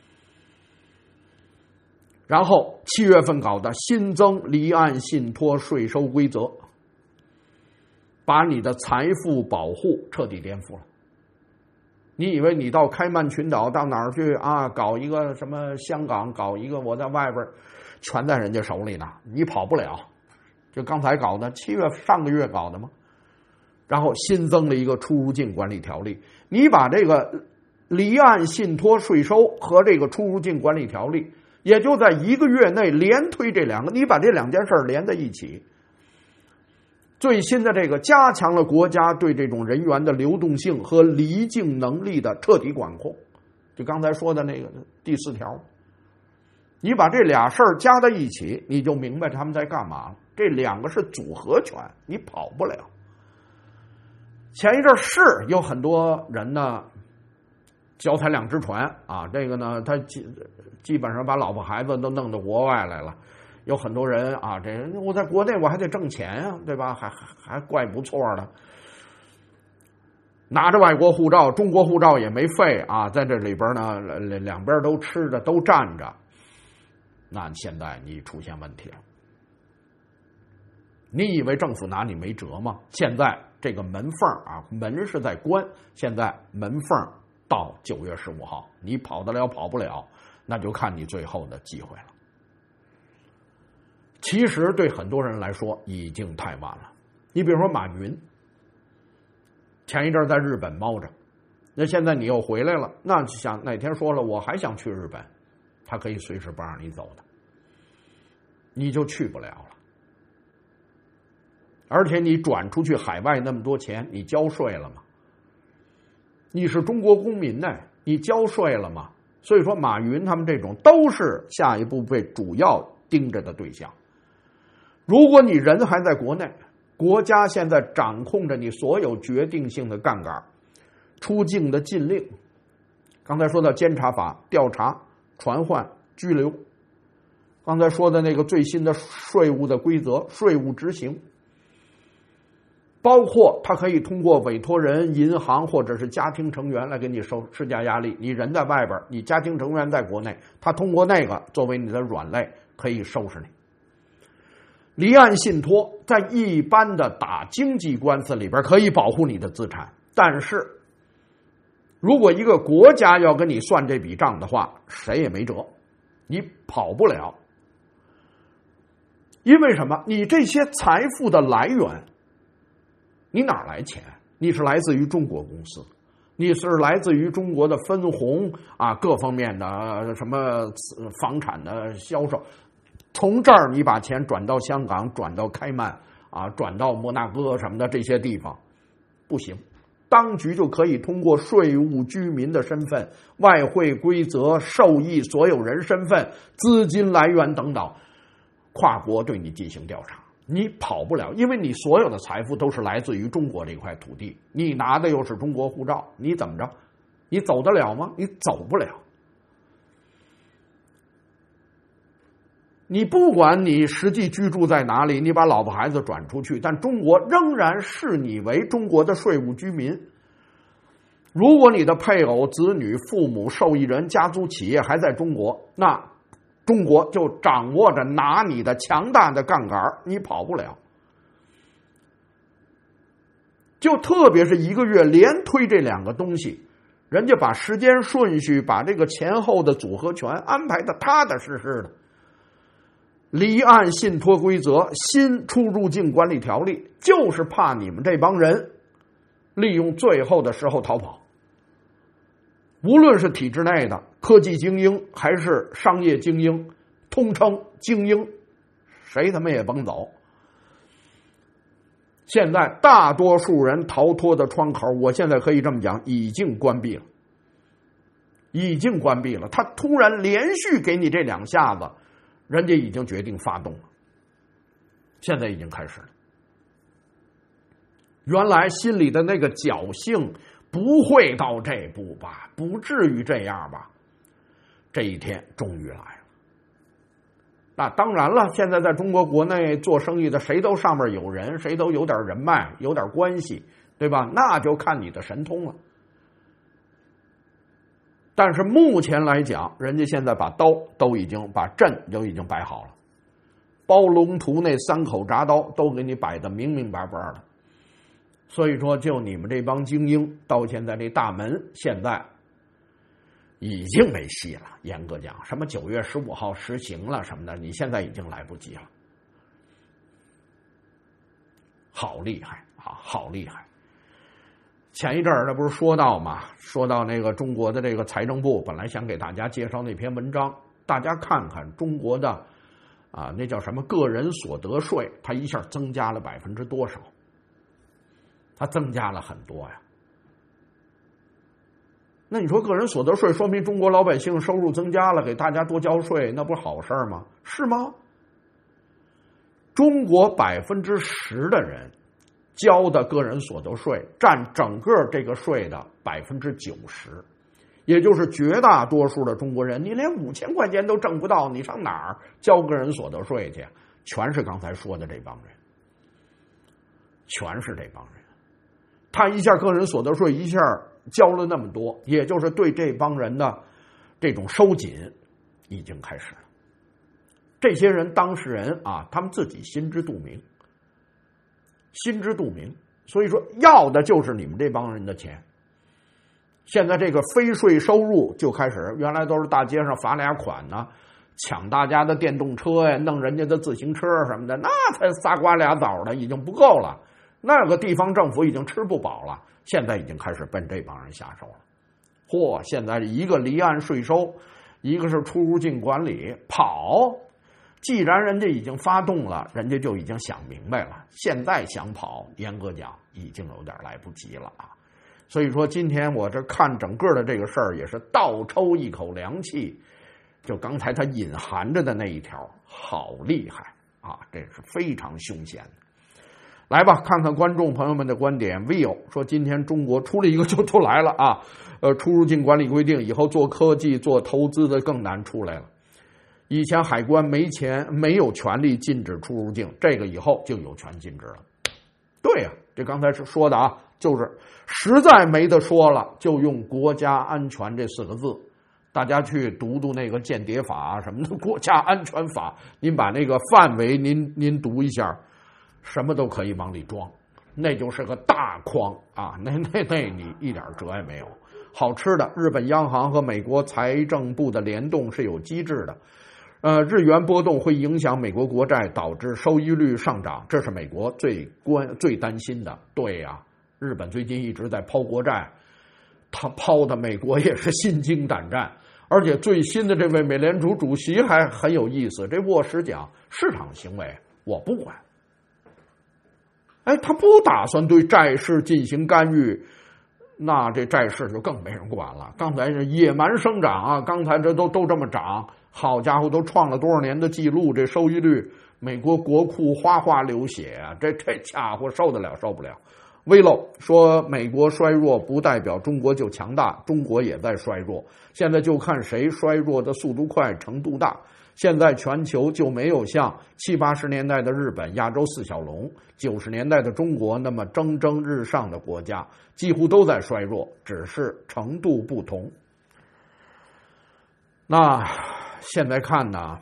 然后七月份搞的新增离岸信托税收规则，把你的财富保护彻底颠覆了。你以为你到开曼群岛到哪儿去啊？搞一个什么香港，搞一个我在外边，全在人家手里呢，你跑不了。就刚才搞的，七月上个月搞的吗？然后新增了一个出入境管理条例，你把这个离岸信托税收和这个出入境管理条例，也就在一个月内连推这两个，你把这两件事连在一起。最新的这个加强了国家对这种人员的流动性和离境能力的彻底管控，就刚才说的那个第四条，你把这俩事儿加在一起，你就明白他们在干嘛了。这两个是组合拳，你跑不了。前一阵是有很多人呢，脚踩两只船啊，这个呢，他基基本上把老婆孩子都弄到国外来了。有很多人啊，这我在国内我还得挣钱啊，对吧？还还还怪不错的，拿着外国护照，中国护照也没废啊，在这里边呢，两边都吃着都站着，那现在你出现问题了。你以为政府拿你没辙吗？现在这个门缝啊，门是在关，现在门缝到九月十五号，你跑得了跑不了，那就看你最后的机会了。其实对很多人来说已经太晚了。你比如说马云，前一阵在日本猫着，那现在你又回来了，那想哪天说了我还想去日本，他可以随时不让你走的，你就去不了了。而且你转出去海外那么多钱，你交税了吗？你是中国公民呢，你交税了吗？所以说马云他们这种都是下一步被主要盯着的对象。如果你人还在国内，国家现在掌控着你所有决定性的杠杆，出境的禁令，刚才说到监察法、调查、传唤、拘留，刚才说的那个最新的税务的规则、税务执行，包括他可以通过委托人、银行或者是家庭成员来给你收施加压力。你人在外边，你家庭成员在国内，他通过那个作为你的软肋，可以收拾你。离岸信托在一般的打经济官司里边可以保护你的资产，但是如果一个国家要跟你算这笔账的话，谁也没辙，你跑不了。因为什么？你这些财富的来源，你哪来钱？你是来自于中国公司，你是来自于中国的分红啊，各方面的什么房产的销售。从这儿你把钱转到香港，转到开曼啊转到摩纳哥什么的这些地方，不行。当局就可以通过税务居民的身份、外汇规则、受益所有人身份、资金来源等等，跨国对你进行调查。你跑不了，因为你所有的财富都是来自于中国这块土地，你拿的又是中国护照，你怎么着？你走得了吗？你走不了。你不管你实际居住在哪里，你把老婆孩子转出去，但中国仍然视你为中国的税务居民。如果你的配偶、子女、父母、受益人、家族企业还在中国，那中国就掌握着拿你的强大的杠杆，你跑不了。就特别是一个月连推这两个东西，人家把时间顺序、把这个前后的组合拳安排的踏踏实实的。离岸信托规则、新出入境管理条例，就是怕你们这帮人利用最后的时候逃跑。无论是体制内的科技精英还是商业精英，通称精英，谁他妈也甭走。现在大多数人逃脱的窗口，我现在可以这么讲，已经关闭了，已经关闭了。他突然连续给你这两下子，人家已经决定发动了，现在已经开始了。原来心里的那个侥幸不会到这步吧，不至于这样吧，这一天终于来了。那当然了，现在在中国国内做生意的谁都上面有人，谁都有点人脉，有点关系，对吧？那就看你的神通了。但是目前来讲，人家现在把刀都已经把阵都已经摆好了，包龙图那三口铡刀都给你摆得明明白白的。所以说，就你们这帮精英，到现在这大门现在已经没戏了。严格讲，什么九月十五号实行了什么的，你现在已经来不及了。好厉害啊，好厉害！前一阵儿，那不是说到嘛，说到那个中国的这个财政部，本来想给大家介绍那篇文章，大家看看中国的啊，那叫什么个人所得税，它一下增加了百分之多少？它增加了很多呀。那你说个人所得税，说明中国老百姓收入增加了，给大家多交税，那不是好事吗？是吗？中国百分之十的人交的个人所得税占整个这个税的百分之九十，也就是绝大多数的中国人，你连五千块钱都挣不到，你上哪儿交个人所得税去？全是刚才说的这帮人，全是这帮人。他一下个人所得税一下交了那么多，也就是对这帮人的这种收紧已经开始了。这些人当事人啊，他们自己心知肚明。心知肚明，所以说要的就是你们这帮人的钱。现在这个非税收入就开始，原来都是大街上罚俩款呢，抢大家的电动车呀，弄人家的自行车什么的，那才仨瓜俩枣的，已经不够了。那个地方政府已经吃不饱了，现在已经开始奔这帮人下手了。嚯，现在一个离岸税收，一个是出入境管理，跑。既然人家已经发动了，人家就已经想明白了，现在想跑，严格讲已经有点来不及了啊。所以说今天我这看整个的这个事儿，也是倒抽一口凉气。就刚才他隐含着的那一条，好厉害啊，这是非常凶险的。来吧，看看观众朋友们的观点。Will 说，今天中国出了一个就都来了啊，呃，出入境管理规定以后做科技、做投资的更难出来了。以前海关没钱，没有权利禁止出入境，这个以后就有权禁止了。对呀、啊，这刚才是说的啊，就是实在没得说了，就用国家安全这四个字。大家去读读那个间谍法什么的，国家安全法，您把那个范围您您读一下，什么都可以往里装，那就是个大筐啊，那那那你一点辙也没有。好吃的，日本央行和美国财政部的联动是有机制的。呃，日元波动会影响美国国债，导致收益率上涨，这是美国最关最担心的。对呀、啊，日本最近一直在抛国债，他抛的美国也是心惊胆战。而且最新的这位美联储主席还很有意思，这沃什讲市场行为我不管， 哎，他不打算对债市进行干预，那这债市就更没人管了。刚才是野蛮生长啊，刚才这都都这么涨，好家伙，都创了多少年的记录，这收益率，美国国库哗哗流血啊，这这家伙受得了受不了。威漏说，美国衰弱不代表中国就强大，中国也在衰弱，现在就看谁衰弱的速度快、程度大。现在全球就没有像七八十年代的日本、亚洲四小龙，九十年代的中国那么蒸蒸日上的国家，几乎都在衰弱，只是程度不同。那现在看呢，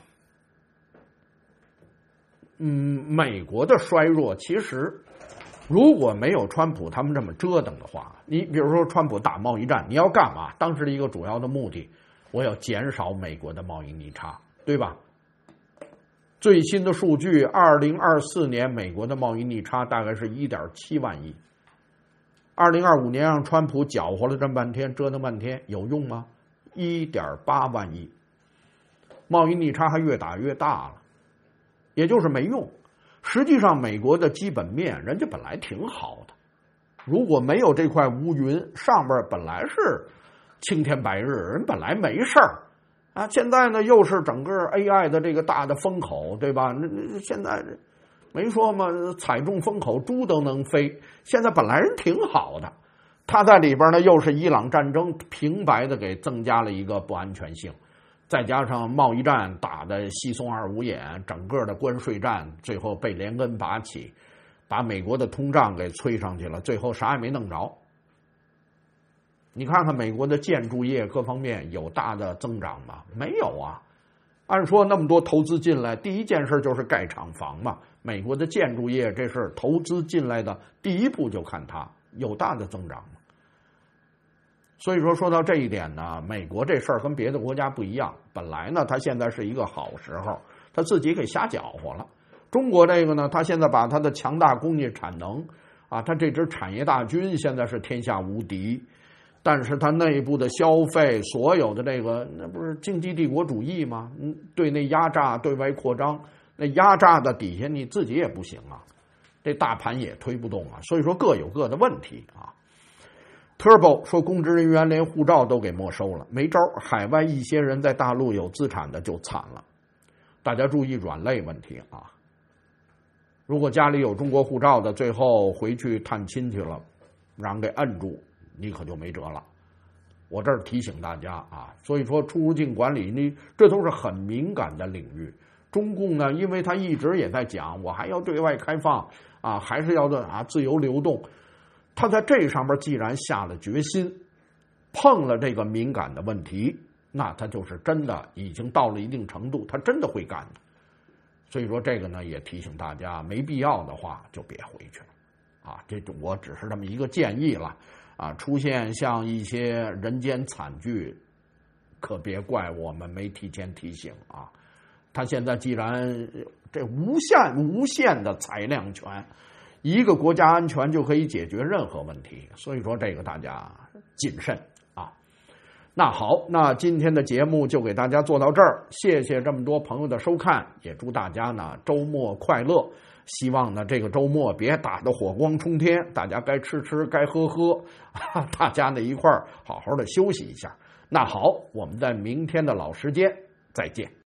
嗯，美国的衰弱其实如果没有川普他们这么折腾的话，你比如说川普打贸易战，你要干嘛？当时的一个主要的目的，我要减少美国的贸易逆差，对吧？最新的数据，二零二四年美国的贸易逆差大概是 一点七万亿。二零二五年让川普搅和了这么半天，折腾半天，有用吗？ 一点八万亿。贸易逆差还越打越大了，也就是没用。实际上美国的基本面人家本来挺好的，如果没有这块乌云，上边本来是青天白日，人本来没事儿啊。现在呢又是整个 A I 的这个大的风口，对吧？那现在没说嘛，踩中风口猪都能飞。现在本来人挺好的，他在里边呢又是伊朗战争，平白的给增加了一个不安全性。再加上贸易战打得稀松二五眼，整个的关税战最后被连根拔起，把美国的通胀给催上去了，最后啥也没弄着。你看看美国的建筑业各方面有大的增长吗？没有啊。按说那么多投资进来，第一件事就是盖厂房嘛。美国的建筑业这是投资进来的第一步，就看它有大的增长吗？所以说说到这一点呢，美国这事儿跟别的国家不一样。本来呢，它现在是一个好时候，它自己给瞎搅和了。中国这个呢，它现在把它的强大工业产能啊，它这支产业大军现在是天下无敌，但是它内部的消费，所有的这个那不是经济帝国主义吗？嗯，对内压榨，对外扩张，那压榨的底下你自己也不行啊，这大盘也推不动啊。所以说各有各的问题啊。Turbo 说，公职人员连护照都给没收了，没招。海外一些人在大陆有资产的就惨了。大家注意软肋问题啊！如果家里有中国护照的，最后回去探亲去了，让人给摁住，你可就没辙了。我这儿提醒大家啊，所以说出入境管理，你这都是很敏感的领域。中共呢，因为他一直也在讲，我还要对外开放啊，还是要的啊自由流动。他在这上面既然下了决心，碰了这个敏感的问题，那他就是真的已经到了一定程度，他真的会干的。所以说这个呢，也提醒大家，没必要的话就别回去了啊。这我只是这么一个建议了啊。出现像一些人间惨剧，可别怪我们没提前提醒啊。他现在既然这无限无限的裁量权，一个国家安全就可以解决任何问题，所以说这个大家谨慎啊。那好，那今天的节目就给大家做到这儿，谢谢这么多朋友的收看，也祝大家呢周末快乐。希望呢这个周末别打得火光冲天，大家该吃吃该喝喝，大家呢一块儿好好的休息一下。那好，我们在明天的老时间再见。